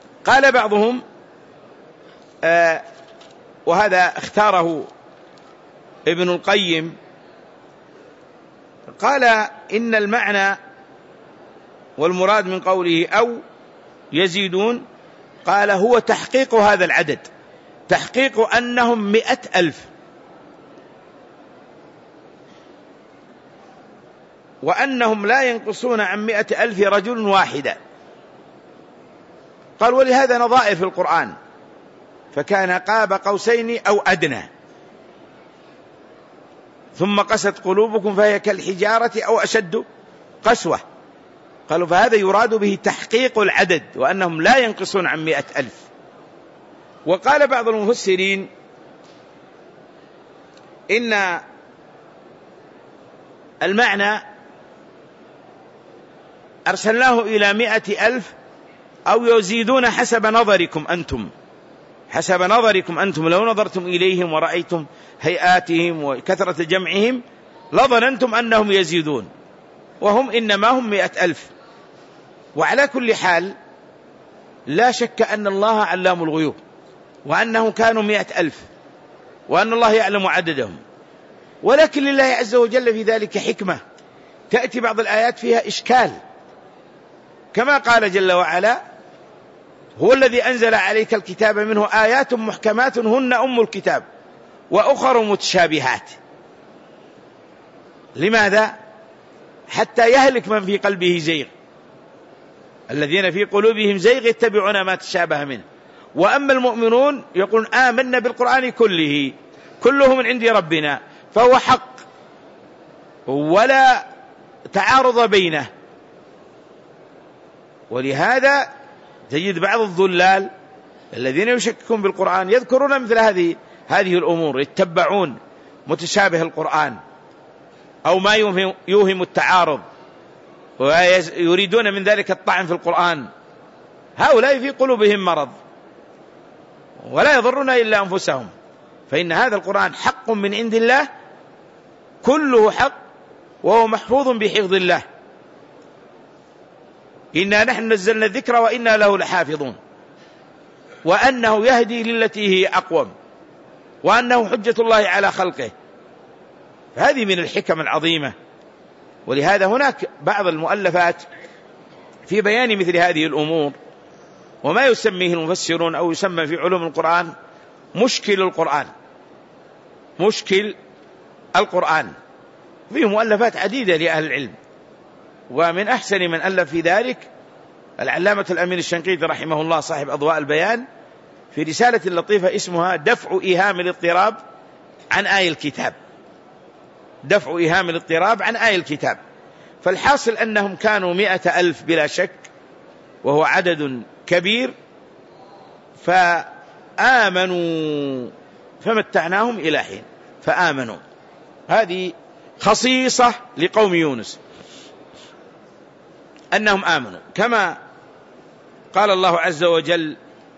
بعضهم وهذا اختاره ابن القيم قال إن المعنى والمراد من قوله أو يزيدون، قال هو تحقيق هذا العدد، تحقيق أنهم 100,000، وأنهم لا ينقصون عن 100,000 رجل واحدا. قال ولهذا نظائر في القرآن، فكان قاب قوسين أو أدنى، ثم قست قلوبكم فهي كالحجارة أو أشد قسوة. قالوا فهذا يراد به تحقيق العدد، وأنهم لا ينقصون عن 100,000. وقال بعض المفسرين إن المعنى أرسلناه إلى 100,000 أو يزيدون حسب نظركم أنتم، حسب نظركم أنتم، لو نظرتم إليهم ورأيتم هيئاتهم وكثرة جمعهم لظننتم أنهم يزيدون، وهم إنما هم 100,000. وعلى كل حال لا شك أن الله علام الغيوب، وأنهم كانوا 100,000، وأن الله يعلم عددهم، ولكن لله عز وجل في ذلك حكمة، تأتي بعض الآيات فيها إشكال، كما قال جل وعلا هو الذي أنزل عليك الكتاب منه آيات محكمات هن أم الكتاب وأخر متشابهات. لماذا؟ حتى يهلك من في قلبه زيغ، الذين في قلوبهم زيغ يتبعون ما تشابه منه، وأما المؤمنون يقولون آمنا بالقرآن كله من عند ربنا، فهو حق ولا تعارض بينه. ولهذا تجد بعض الضلال الذين يشككون بالقرآن يذكرون مثل هذه الأمور، يتبعون متشابه القرآن أو ما يوهم التعارض، ويريدون من ذلك الطعن في القرآن. هؤلاء في قلوبهم مرض ولا يضرون إلا أنفسهم، فإن هذا القرآن حق من عند الله، كله حق، وهو محفوظ بحفظ الله. إنا نحن نزلنا الذكر وإنا له لحافظون، وأنه يهدي للتي هي أقوم، وأنه حجة الله على خلقه. هذه من الحكم العظيمة. ولهذا هناك بعض المؤلفات في بيان مثل هذه الأمور، وما يسميه المفسرون أو يسمى في علوم القرآن مشكل القرآن، مشكل القرآن. فيه مؤلفات عديدة لأهل العلم، ومن أحسن من ألف في ذلك العلامة الأمين الشنقيطي رحمه الله صاحب أضواء البيان، في رسالة لطيفة اسمها دفع إيهام الاضطراب عن آي الكتاب، دفع إيهام الاضطراب عن آي الكتاب. فالحاصل أنهم كانوا 100,000 بلا شك، وهو عدد كبير، فآمنوا فمتعناهم إلى حين، فآمنوا. هذه خصيصة لقوم يونس أنهم آمنوا، كما قال الله عز وجل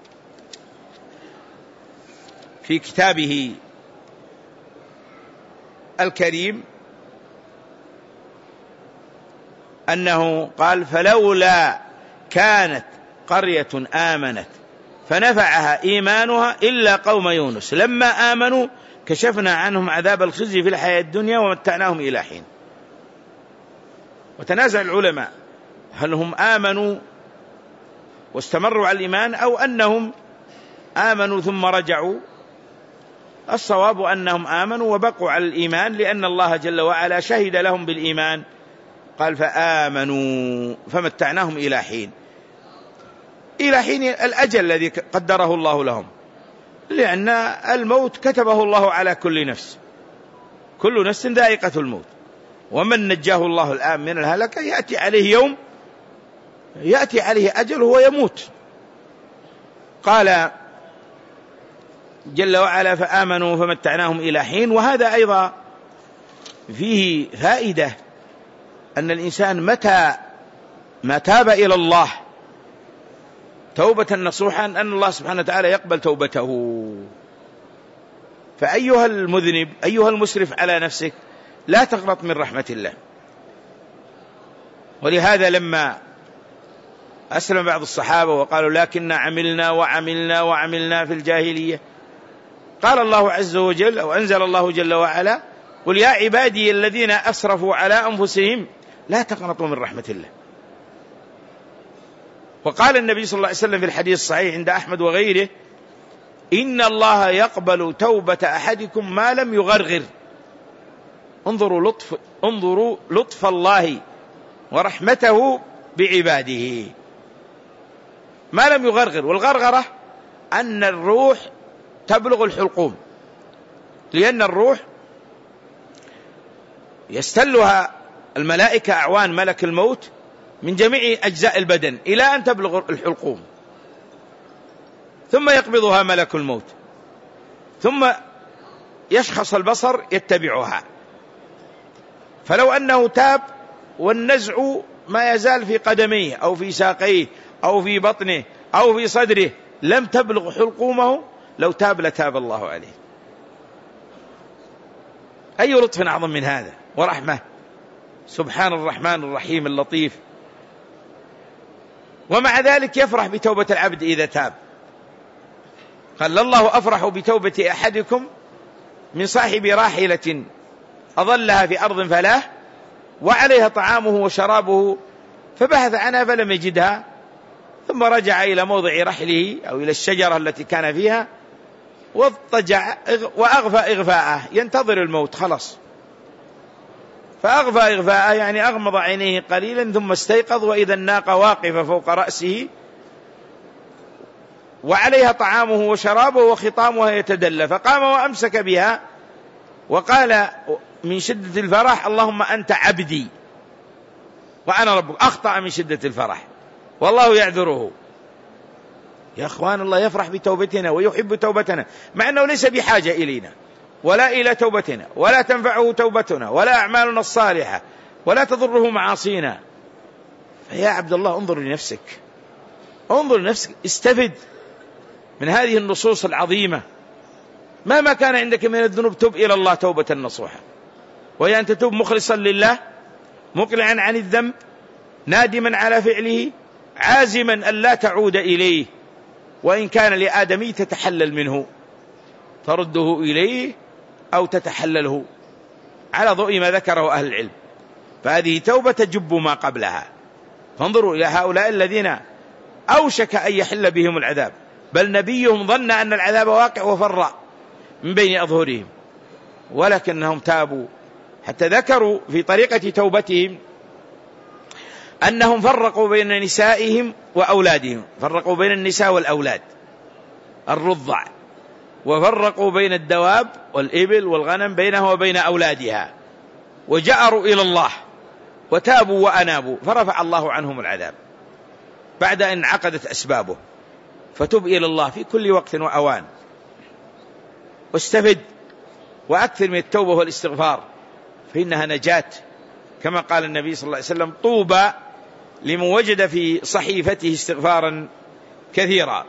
في كتابه الكريم أنه قال فلولا كانت قرية آمنت فنفعها إيمانها إلا قوم يونس لما آمنوا كشفنا عنهم عذاب الخزي في الحياة الدنيا ومتعناهم إلى حين. وتنازع العلماء هل هم آمنوا واستمروا على الإيمان أو أنهم آمنوا ثم رجعوا. الصواب أنهم آمنوا وبقوا على الإيمان، لأن الله جل وعلا شهد لهم بالإيمان، قال فآمنوا فمتعناهم إلى حين، إلى حين الأجل الذي قدره الله لهم، لأن الموت كتبه الله على كل نفس، كل نفس ذائقة الموت، ومن نجاه الله الآن من الهلكة يأتي عليه يوم يأتي عليه أجل وهو يموت. قال جل وعلا فآمنوا فمتعناهم إلى حين. وهذا أيضا فيه فائدة، أن الإنسان متى ما تاب إلى الله توبة نصوحا أن الله سبحانه وتعالى يقبل توبته. فأيها المذنب أيها المسرف على نفسك لا تغلط من رحمة الله. ولهذا لما أسلم بعض الصحابة وقالوا لكننا عملنا وعملنا وعملنا في الجاهلية، قال الله عز وجل أو أنزل الله جل وعلا: قل يا عبادي الذين أسرفوا على أنفسهم لا تقنطوا من رحمة الله. وقال النبي صلى الله عليه وسلم في الحديث الصحيح عند أحمد وغيره: إن الله يقبل توبة أحدكم ما لم يغرغر. انظروا لطف الله ورحمته بعباده، ما لم يغرغر. والغرغرة أن الروح تبلغ الحلقوم، لأن الروح يستلها الملائكة أعوان ملك الموت من جميع أجزاء البدن إلى أن تبلغ الحلقوم، ثم يقبضها ملك الموت، ثم يشخص البصر يتبعها. فلو أنه تاب والنزع ما يزال في قدميه أو في ساقيه أو في بطنه أو في صدره لم تبلغ حلقومه، لو تاب لتاب الله عليه. أي لطف أعظم من هذا ورحمة! سبحان الرحمن الرحيم اللطيف. ومع ذلك يفرح بتوبة العبد إذا تاب. قال: الله أفرح بتوبة أحدكم من صاحب راحلة أظلها في أرض فلاة وعليها طعامه وشرابه فبحث عنها فلم يجدها، ثم رجع إلى موضع رحله أو إلى الشجرة التي كان فيها واضطجع وأغفى إغفاءه ينتظر الموت خلص. فأغفى إغفاءه يعني أغمض عينيه قليلا ثم استيقظ وإذا الناقة واقفة فوق رأسه وعليها طعامه وشرابه وخطامها يتدلى، فقام وأمسك بها وقال من شدة الفرح: اللهم أنت عبدي وأنا ربك. أخطأ من شدة الفرح والله يعذره. يا أخوان، الله يفرح بتوبتنا ويحب توبتنا، مع أنه ليس بحاجة إلينا ولا إلى توبتنا، ولا تنفعه توبتنا ولا أعمالنا الصالحة، ولا تضره معاصينا. فيا عبد الله، انظر لنفسك، انظر لنفسك، استفد من هذه النصوص العظيمة. مهما كان عندك من الذنوب تب إلى الله توبة نصوحة، وهي أن تتوب مخلصا لله، مقلعا عن الذنب، نادما على فعله، عازما أن لا تعود إليه، وإن كان لآدمي تتحلل منه، ترده إليه أو تتحلله على ضوء ما ذكره أهل العلم. فهذه توبة تجب ما قبلها. فانظروا إلى هؤلاء الذين أوشك أن يحل بهم العذاب، بل نبيهم ظن أن العذاب واقع وفر من بين أظهرهم، ولكنهم تابوا. حتى ذكروا في طريقة توبتهم أنهم فرقوا بين نسائهم وأولادهم، فرقوا بين النساء والأولاد الرضع، وفرقوا بين الدواب والإبل والغنم بينها وبين أولادها، وجأروا إلى الله وتابوا وأنابوا، فرفع الله عنهم العذاب بعد أن انعقدت أسبابه. فتب إلى الله في كل وقت وأوان، واستفد وأكثر من التوبة والاستغفار، فإنها نجاة، كما قال النبي صلى الله عليه وسلم: طوبى لمن وجد في صحيفته استغفارا كثيرا.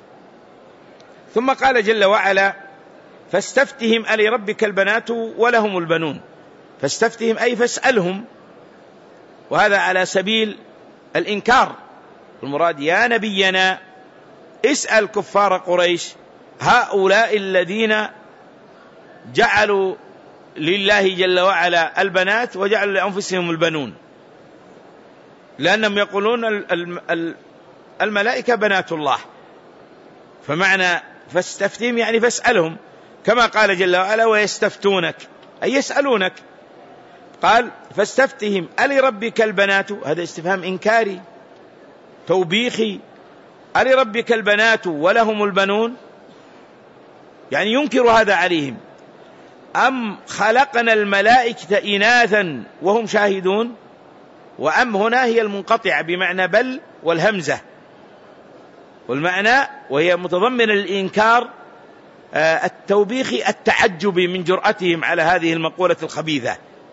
ثم قال جل وعلا: فاستفتهم ألربك البنات ولهم البنون. فاستفتهم أي فاسألهم، وهذا على سبيل الإنكار. المراد يا نبينا اسأل كفار قريش هؤلاء الذين جعلوا لله جل وعلا البنات وجعلوا لأنفسهم البنون، لأنهم يقولون الملائكة بنات الله. فمعنى فاستفتهم يعني فاسألهم، كما قال جل وعلا: ويستفتونك أي يسألونك. قال: فاستفتهم ألربك البنات، هذا استفهام إنكاري توبيخي. ألربك البنات ولهم البنون، يعني ينكر هذا عليهم. أم خلقنا الملائكة إناثا وهم شاهدون. وأم هنا هي المنقطعة بمعنى بل والهمزة، والمعنى وهي متضمن الإنكار التوبيخ التعجب من جرأتهم على هذه المقولة الخبيثة.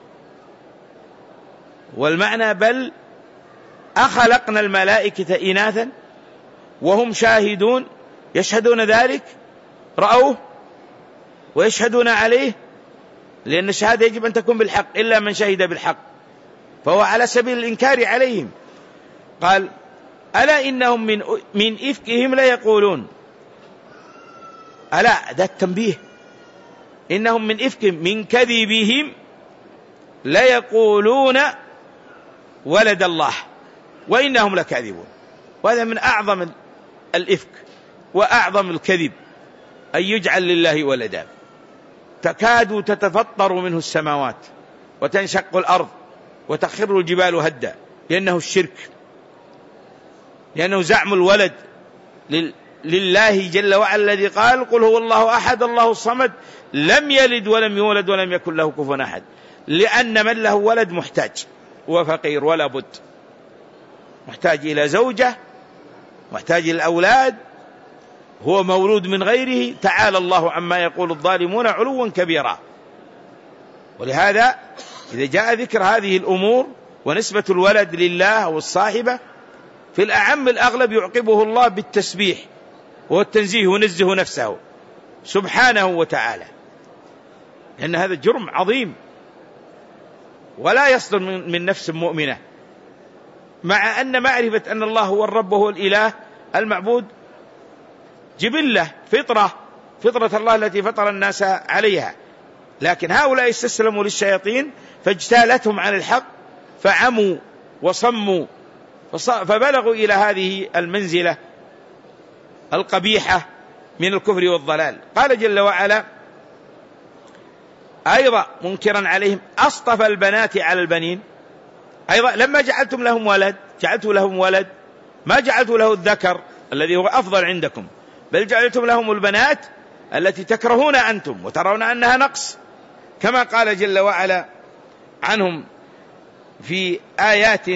والمعنى بل أخلقنا الملائكة إناثا وهم شاهدون، يشهدون ذلك، رأوه ويشهدون عليه، لأن الشهادة يجب أن تكون بالحق إلا من شهد بالحق، فهو على سبيل الإنكار عليهم. قال: ألا إنهم من إفكهم لا يقولون. ألا، ده التنبيه إنهم من إفكهم من كذبهم ليقولون ولد الله وإنهم لكاذبون. وهذا من أعظم الإفك وأعظم الكذب، أن يجعل لله ولدا. تكاد تتفطر منه السماوات وتنشق الأرض وتخر الجبال هدا، لأنه الشرك، لأنه زعم الولد لله جل وعلا الذي قال قل هو الله أحد الله الصمد لم يلد ولم يولد ولم يكن له كفوا أحد. لأن من له ولد محتاج وفقير ولا بد، محتاج إلى زوجة، محتاج إلى الأولاد، هو مولود من غيره. تعالى الله عما يقول الظالمون علوا كبيرا. ولهذا إذا جاء ذكر هذه الأمور ونسبة الولد لله أو الصاحبة، في الأعم الأغلب يعقبه الله بالتسبيح والتنزيه ونزه نفسه سبحانه وتعالى، لأن هذا جرم عظيم ولا يصدر من نفس مؤمنة، مع أن معرفة أن الله هو الرب وهو الإله المعبود جبلة فطرة الله التي فطر الناس عليها. لكن هؤلاء استسلموا للشياطين فاجتالتهم عن الحق فعموا وصموا فبلغوا إلى هذه المنزلة القبيحة من الكفر والضلال. قال جل وعلا أيضا منكرا عليهم أصطفى البنات على البنين. أيضا لما جعلتم لهم ولد جعلتوا لهم ولد، ما جعلتوا له الذكر الذي هو أفضل عندكم، بل جعلتم لهم البنات التي تكرهون أنتم وترون أنها نقص، كما قال جل وعلا عنهم في آيات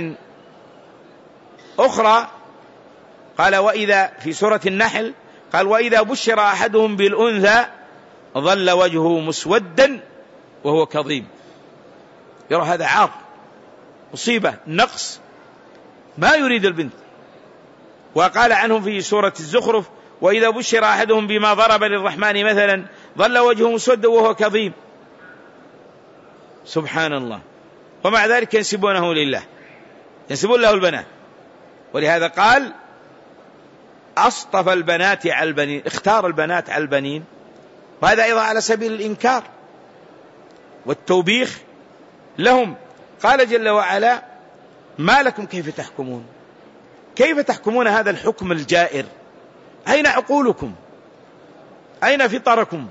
أخرى. قال وإذا في سورة النحل قال وإذا بشر أحدهم بالأنثى ظل وجهه مسودا وهو كظيم. يرى هذا عار، مصيبة، نقص، ما يريد البنت. وقال عنهم في سورة الزخرف وإذا بشر أحدهم بما ضرب للرحمن مثلا ظل وجهه مسودا وهو كظيم. سبحان الله. ومع ذلك ينسبونه لله، ينسبون له البنات. ولهذا قال أصطفى البنات على البنين، اختار البنات على البنين، وهذا أيضا على سبيل الإنكار والتوبيخ لهم. قال جل وعلا ما لكم كيف تحكمون، كيف تحكمون هذا الحكم الجائر؟ أين عقولكم؟ أين فطركم؟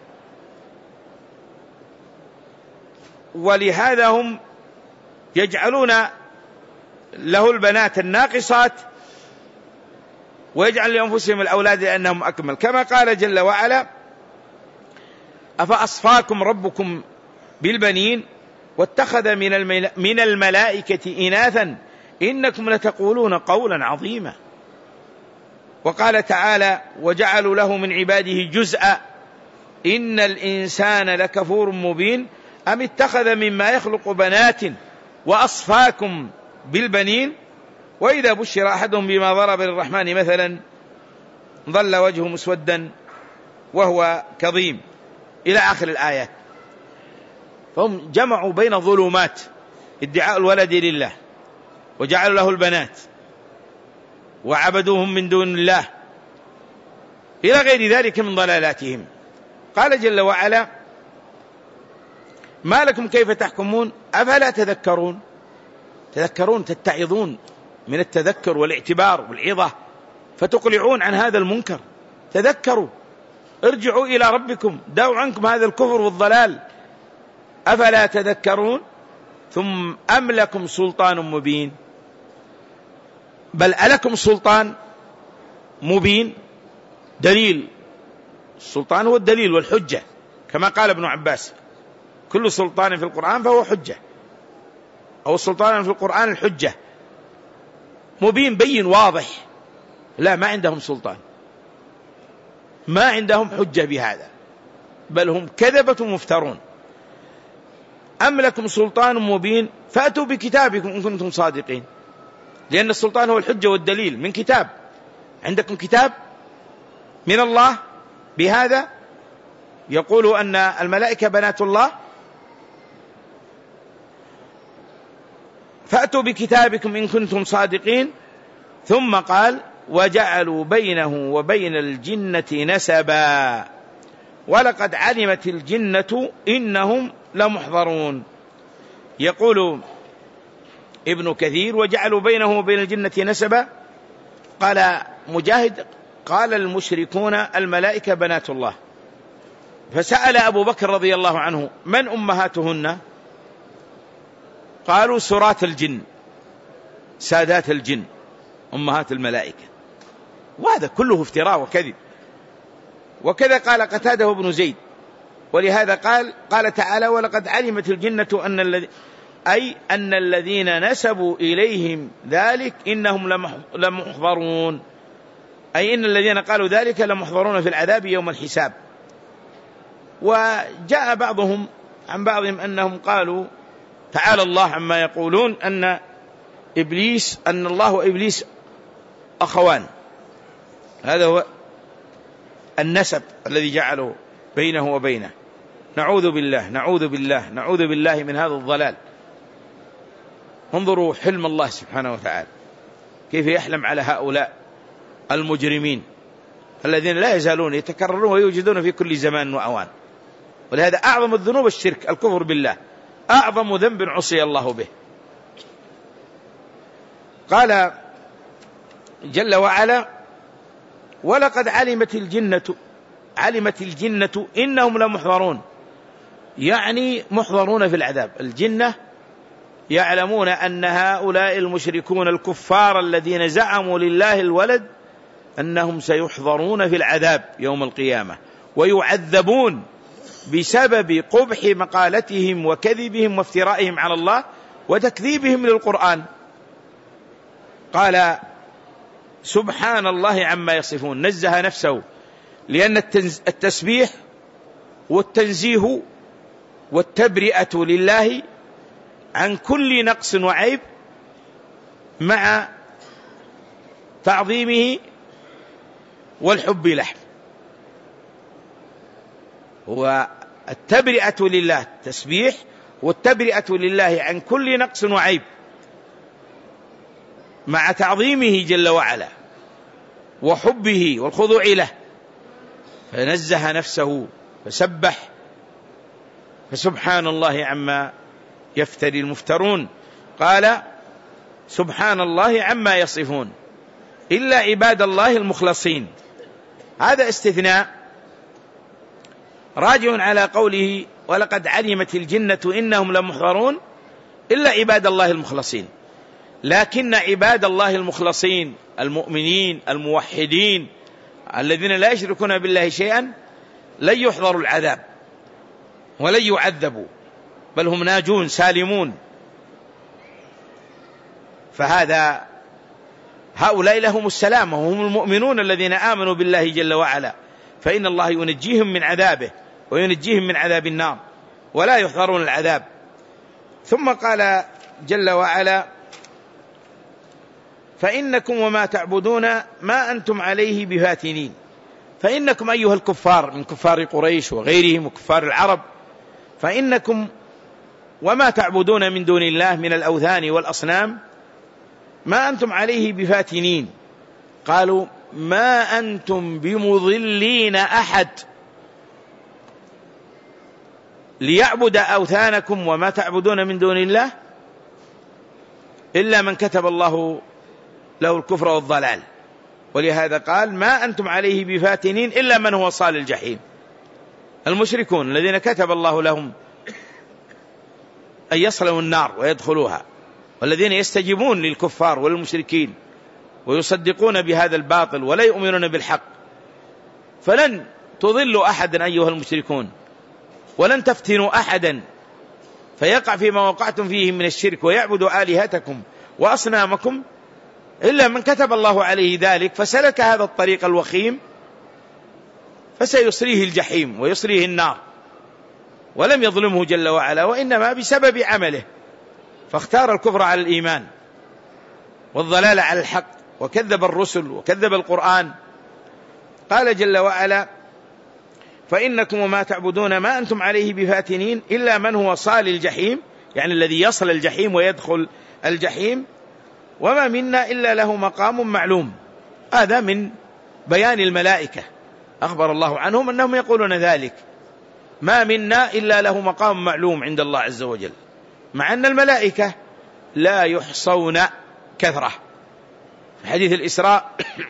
ولهذا هم يجعلون له البنات الناقصات ويجعل لأنفسهم الأولاد لأنهم أكمل، كما قال جل وعلا أفأصفاكم ربكم بالبنين واتخذ من الملائكة إناثا إنكم لتقولون قولا عظيما. وقال تعالى وجعلوا له من عباده جزءا إن الإنسان لكفور مبين أم اتخذ مما يخلق بنات وأصفاكم بالبنين وإذا بشر أحدهم بما ضرب للرحمن مثلا ظل وجهه مسودا وهو كظيم إلى آخر الآيات. فهم جمعوا بين ظلمات ادعاء الولد لله وجعلوا له البنات وعبدوهم من دون الله إلى غير ذلك من ضلالاتهم. قال جل وعلا ما لكم كيف تحكمون أفلا تذكرون، تذكرون تتعظون من التذكر والاعتبار والعظة فتقلعون عن هذا المنكر. تذكروا، ارجعوا إلى ربكم، دعوا عنكم هذا الكفر والضلال. أفلا تذكرون ثم أم لكم سلطان مبين، بل ألكم سلطان مبين. دليل، السلطان هو الدليل والحجة، كما قال ابن عباس كل سلطان في القرآن فهو حجة، أو سلطان في القرآن الحجة. مبين بين واضح. لا، ما عندهم سلطان، ما عندهم حجة بهذا، بل هم كذبة مفترون. أم لكم سلطان مبين فأتوا بكتابكم إن كنتم صادقين، لأن السلطان هو الحجة والدليل من كتاب. عندكم كتاب من الله بهذا يقول أن الملائكة بنات الله؟ فأتوا بكتابكم إن كنتم صادقين. ثم قال وجعلوا بينه وبين الجنة نسبا ولقد علمت الجنة إنهم لمحضرون. يقول ابن كثير: وجعلوا بينه وبين الجنة نسبا. قال مجاهد: قال المشركون الملائكة بنات الله. فسأل أبو بكر رضي الله عنه: من أمهاتهن؟ قالوا: سرات الجن، سادات الجن، أمهات الملائكة. وهذا كله افتراء وكذب. وكذا قال قتاده بن زيد. ولهذا قال تعالى: ولقد علمت الجنة أن الذين نسبوا إليهم ذلك إنهم لمحضرون، أي إن الذين قالوا ذلك لمحضرون في العذاب يوم الحساب. وجاء بعضهم عن بعضهم أنهم قالوا تعالى الله عما يقولون أن الله وإبليس أخوان. هذا هو النسب الذي جعله بينه وبينه. نعوذ بالله نعوذ بالله نعوذ بالله من هذا الضلال. انظروا حلم الله سبحانه وتعالى كيف يحلم على هؤلاء المجرمين الذين لا يزالون يتكررون ويوجدون في كل زمان وأوان. ولهذا أعظم الذنوب الشرك، الكفر بالله، أعظم ذنب عصي الله به. قال جل وعلا: ولقد علمت الجنة إنهم لمحضرون، يعني محضرون في العذاب. الجنة يعلمون أن هؤلاء المشركون الكفار الذين زعموا لله الولد أنهم سيحضرون في العذاب يوم القيامة ويعذبون بسبب قبح مقالتهم وكذبهم وافترائهم على الله وتكذيبهم للقرآن. قال: سبحان الله عما يصفون، نزه نفسه، لأن التسبيح والتنزيه والتبرئة لله عن كل نقص وعيب مع تعظيمه والحب له. والتبرئة لله، التسبيح والتبرئة لله عن كل نقص وعيب مع تعظيمه جل وعلا وحبه والخضوع له، فنزه نفسه فسبح، فسبحان الله عما يفتري المفترون. قال: سبحان الله عما يصفون إلا عباد الله المخلصين. هذا استثناء راجع على قوله: ولقد علمت الجنة إنهم لمحضرون إلا عباد الله المخلصين. لكن عباد الله المخلصين المؤمنين الموحدين الذين لا يشركون بالله شيئا لن يحضروا العذاب ولن يعذبوا، بل هم ناجون سالمون. هؤلاء لهم السلامة، وهم المؤمنون الذين آمنوا بالله جل وعلا، فإن الله ينجيهم من عذابه وينجيهم من عذاب النار ولا يحضرون العذاب. ثم قال جل وعلا: فإنكم وما تعبدون ما أنتم عليه بفاتنين. فإنكم أيها الكفار من كفار قريش وغيرهم وكفار العرب، فإنكم وما تعبدون من دون الله من الأوثان والأصنام ما أنتم عليه بفاتنين. قالوا: ما أنتم بمضلين أحد ليعبد أوثانكم وما تعبدون من دون الله إلا من كتب الله له الكفر والضلال. ولهذا قال: ما أنتم عليه بفاتنين إلا من هو صال الجحيم. المشركون الذين كتب الله لهم أن يصلوا النار ويدخلوها، والذين يستجيبون للكفار والمشركين ويصدقون بهذا الباطل ولا يؤمنون بالحق، فلن تضلوا أحدا أيها المشركون، ولن تفتنوا أحدا فيقع فيما وقعتم فيه من الشرك ويعبد آلهتكم وأصنامكم إلا من كتب الله عليه ذلك فسلك هذا الطريق الوخيم فسيصريه الجحيم ويصريه النار، ولم يظلمه جل وعلا، وإنما بسبب عمله، فاختار الكفر على الإيمان والضلال على الحق وكذب الرسل وكذب القرآن. قال جل وعلا: فإنكم وما تعبدون ما أنتم عليه بفاتنين إلا من هو صال الجحيم، يعني الذي يصل الجحيم ويدخل الجحيم، وما منا إلا له مقام معلوم. هذا من بيان الملائكة أخبر الله عنهم أنهم يقولون ذلك: ما منا إلا له مقام معلوم عند الله عز وجل، مع أن الملائكة لا يحصون كثرة. في حديث الإسراء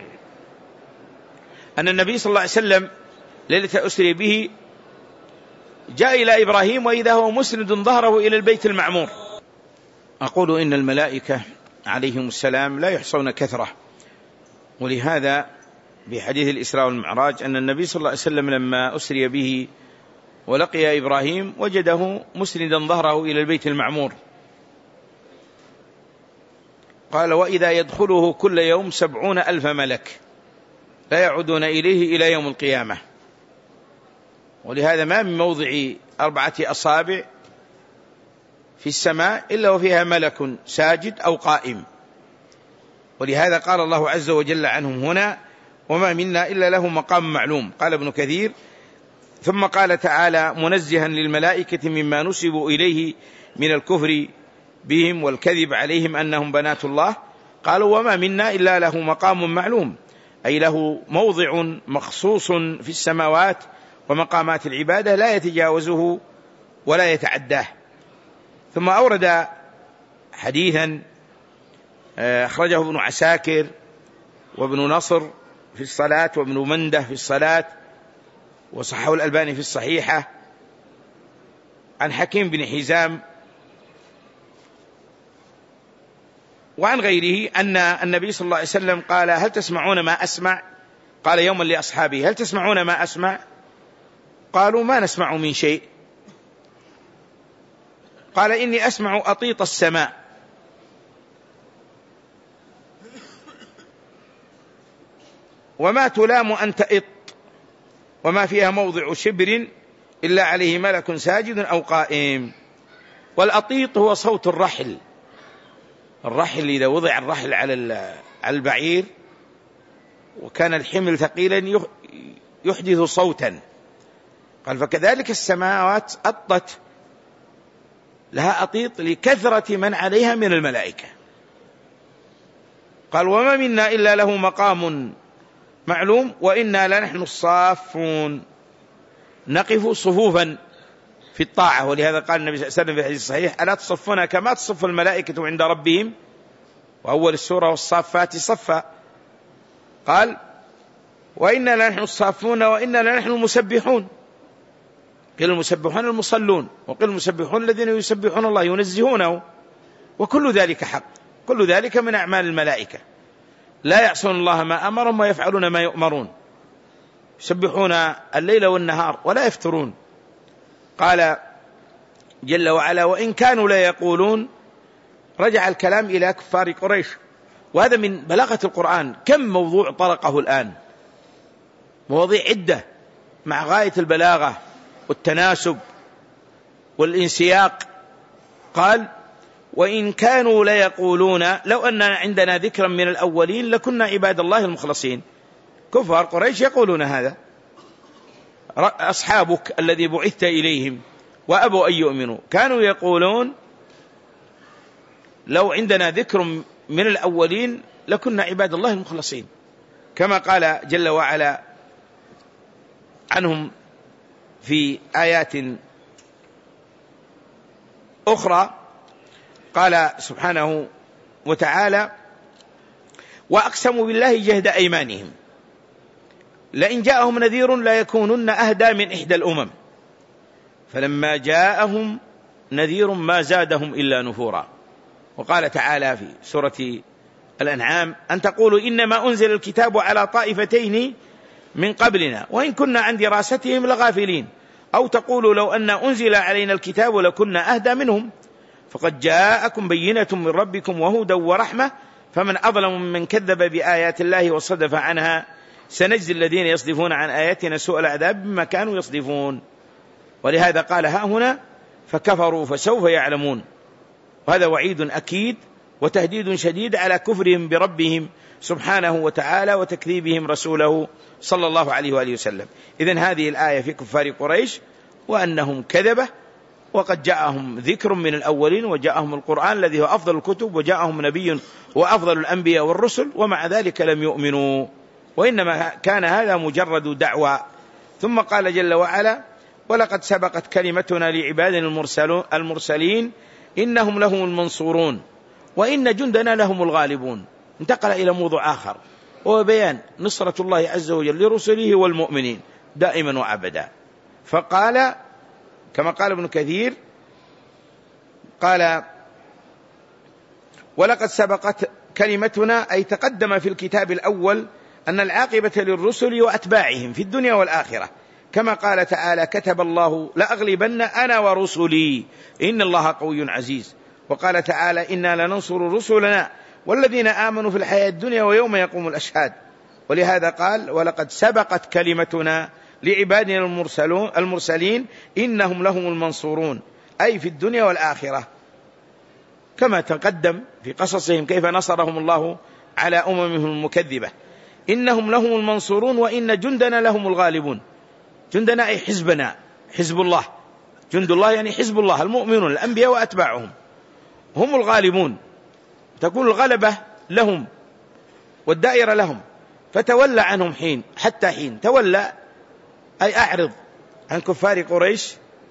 أن النبي صلى الله عليه وسلم ليلة أسري به جاء إلى إبراهيم وإذا هو مسند ظهره إلى البيت المعمور. أقول إن الملائكة عليهم السلام لا يحصون كثرة، ولهذا في حديث الإسراء والمعراج أن النبي صلى الله عليه وسلم لما أسري به ولقي إبراهيم وجده مسندا ظهره إلى البيت المعمور، قال: وإذا يدخله كل يوم 70,000 ملك لا يعودون إليه إلى يوم القيامة. ولهذا ما من موضع 4 أصابع في السماء إلا وفيها ملك ساجد أو قائم. ولهذا قال الله عز وجل عنهم هنا: وما منا إلا له مقام معلوم. قال ابن كثير: ثم قال تعالى منزها للملائكة مما نسبوا إليه من الكفر بهم والكذب عليهم أنهم بنات الله، قالوا: وما منا إلا له مقام معلوم، أي له موضع مخصوص في السماوات ومقامات العبادة لا يتجاوزه ولا يتعداه. ثم أورد حديثا أخرجه ابن عساكر وابن نصر في الصلاة وابن منده في الصلاة وصححه الألباني في الصحيحة عن حكيم بن حزام وعن غيره أن النبي صلى الله عليه وسلم قال: هل تسمعون ما أسمع؟ قال يوما لأصحابه: هل تسمعون ما أسمع؟ قالوا: ما نسمع من شيء. قال: إني أسمع أطيط السماء، وما تلام أن تئط، وما فيها موضع شبر إلا عليه ملك ساجد أو قائم. والأطيط هو صوت الرحل. الرحل إذا وضع الرحل على البعير وكان الحمل ثقيلا يحدث صوتا. قال: فكذلك السماوات أطت، لها أطيط لكثرة من عليها من الملائكة. قال: وما منا إلا له مقام معلوم وإنا لنحن الصافون، نقف صفوفا في الطاعة. ولهذا قال النبي صلى الله عليه وسلم في الحديث الصحيح: ألا تصفون كما تصف الملائكة عند ربهم؟ وأول السورة والصافات صفا. قال: وإنا لنحن الصافون وإنا لنحن المسبحون. قيل المسبحون المصلون، وقيل المسبحون الذين يسبحون الله ينزهونه. وكل ذلك حق، كل ذلك من أعمال الملائكة، لا يعصون الله ما أمرهم ويفعلون ما يؤمرون، يسبحون الليل والنهار ولا يفترون. قال جل وعلا: وإن كانوا لا يقولون. رجع الكلام إلى كفار قريش، وهذا من بلاغة القرآن. كم موضوع طرقه الآن، مواضيع عدة مع غاية البلاغة والتناسب والانسياق. قال: وإن كانوا لا يقولون لو أن عندنا ذكرا من الأولين لكنا عباد الله المخلصين. كفار قريش يقولون هذا، أصحابك الذي بعثت إليهم وأبوا أن يؤمنوا كانوا يقولون لو عندنا ذكر من الأولين لكنا عباد الله المخلصين، كما قال جل وعلا عنهم في آيات أخرى. قال سبحانه وتعالى: وأقسموا بالله جهد أيمانهم لئن جاءهم نذير لا يكونن أهدى من إحدى الأمم فلما جاءهم نذير ما زادهم إلا نفورا. وقال تعالى في سورة الأنعام: أن تقولوا إنما أنزل الكتاب على طائفتين من قبلنا وإن كنا عن دراستهم لغافلين، أو تقولوا لو أن أنزل علينا الكتاب لكنا أهدى منهم فقد جاءكم بينة من ربكم وهدى ورحمة فمن أظلم ممن كذب بآيات الله وصدف عنها سنجزي الذين يصدفون عن آياتنا سوء العذاب بما كانوا يصدفون. ولهذا قال ها هنا: فكفروا فسوف يعلمون. وهذا وعيد أكيد وتهديد شديد على كفرهم بربهم سبحانه وتعالى وتكذيبهم رسوله صلى الله عليه وآله وسلم. إذن هذه الآية في كفار قريش وأنهم كذبة، وقد جاءهم ذكر من الأولين وجاءهم القرآن الذي هو أفضل الكتب وجاءهم نبي وأفضل الأنبياء والرسل، ومع ذلك لم يؤمنوا. وإنما كان هذا مجرد دعوى. ثم قال جل وعلا: ولقد سبقت كلمتنا لعبادنا المرسلين إنهم لهم المنصورون وإن جندنا لهم الغالبون. انتقل إلى موضوع آخر، وهو بيان نصرة الله عز وجل لرسله والمؤمنين دائما وأبدا. فقال كما قال ابن كثير، قال: ولقد سبقت كلمتنا، أي تقدم في الكتاب الأول أن العاقبة للرسل وأتباعهم في الدنيا والآخرة، كما قال تعالى: كتب الله لأغلبن أنا ورسلي إن الله قوي عزيز. وقال تعالى: إنا لننصر رسلنا والذين آمنوا في الحياة الدنيا ويوم يقوم الأشهاد. ولهذا قال: ولقد سبقت كلمتنا لعبادنا المرسلين إنهم لهم المنصورون، أي في الدنيا والآخرة، كما تقدم في قصصهم كيف نصرهم الله على أممهم المكذبة. إنهم لهم المنصورون وإن جندنا لهم الغالبون. جندنا أي حزبنا، حزب الله، جند الله يعني حزب الله، المؤمنون الأنبياء وأتباعهم هم الغالبون، تكون الغلبة لهم والدائرة لهم. فتولى عنهم حتى حين. تولى أي أعرض عن كفار قريش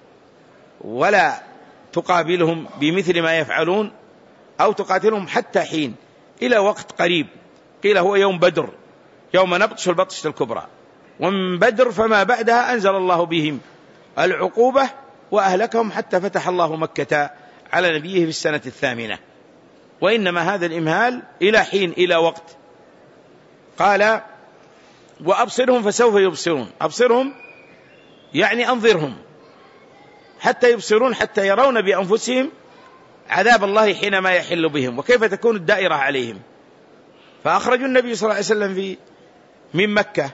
ولا تقابلهم بمثل ما يفعلون، أو تقاتلهم حتى حين، إلى وقت قريب. قيل هو يوم بدر، يوم نبطش البطشة الكبرى. ومن بدر فما بعدها أنزل الله بهم العقوبة وأهلكهم حتى فتح الله مكة على نبيه في السنة 8. وإنما هذا الإمهال إلى حين، إلى وقت. قال: وأبصرهم فسوف يبصرون. أبصرهم يعني أنظرهم حتى يبصرون، حتى يرون بأنفسهم عذاب الله حينما يحل بهم وكيف تكون الدائرة عليهم. فأخرجوا النبي صلى الله عليه وسلم من مكة،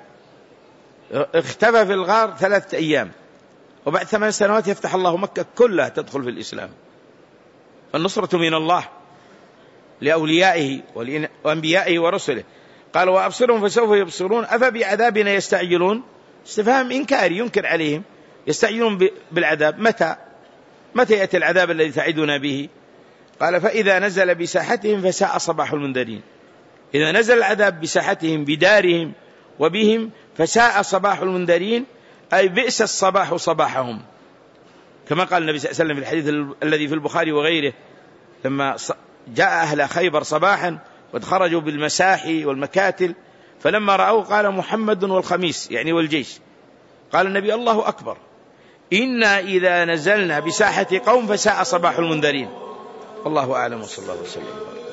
اختفى في الغار 3 أيام، وبعد 8 سنوات يفتح الله مكة كلها تدخل في الإسلام. فالنصرة من الله لأوليائه وأنبيائه ورسله. قال: وأبصرهم فسوف يبصرون أفبعذابنا يستعجلون. استفهام إنكاري، ينكر عليهم. يستعجلون بالعذاب، متى يأتي العذاب الذي تعدنا به؟ قال: فإذا نزل بساحتهم فساء صباح المنذرين. إذا نزل العذاب بساحتهم بدارهم وبهم فساء صباح المنذرين، أي بئس الصباح صباحهم، كما قال النبي صلى الله عليه وسلم في الحديث الذي في البخاري وغيره: لما جاء أهل خيبر صباحا وقد خرجوا بالمساحي والمكاتل، فلما رأوه قال: محمد والخميس، يعني والجيش. قال النبي: الله أكبر، إنا إذا نزلنا بساحة قوم فساء صباح المنذرين. والله أعلم، وصلى الله وسلم.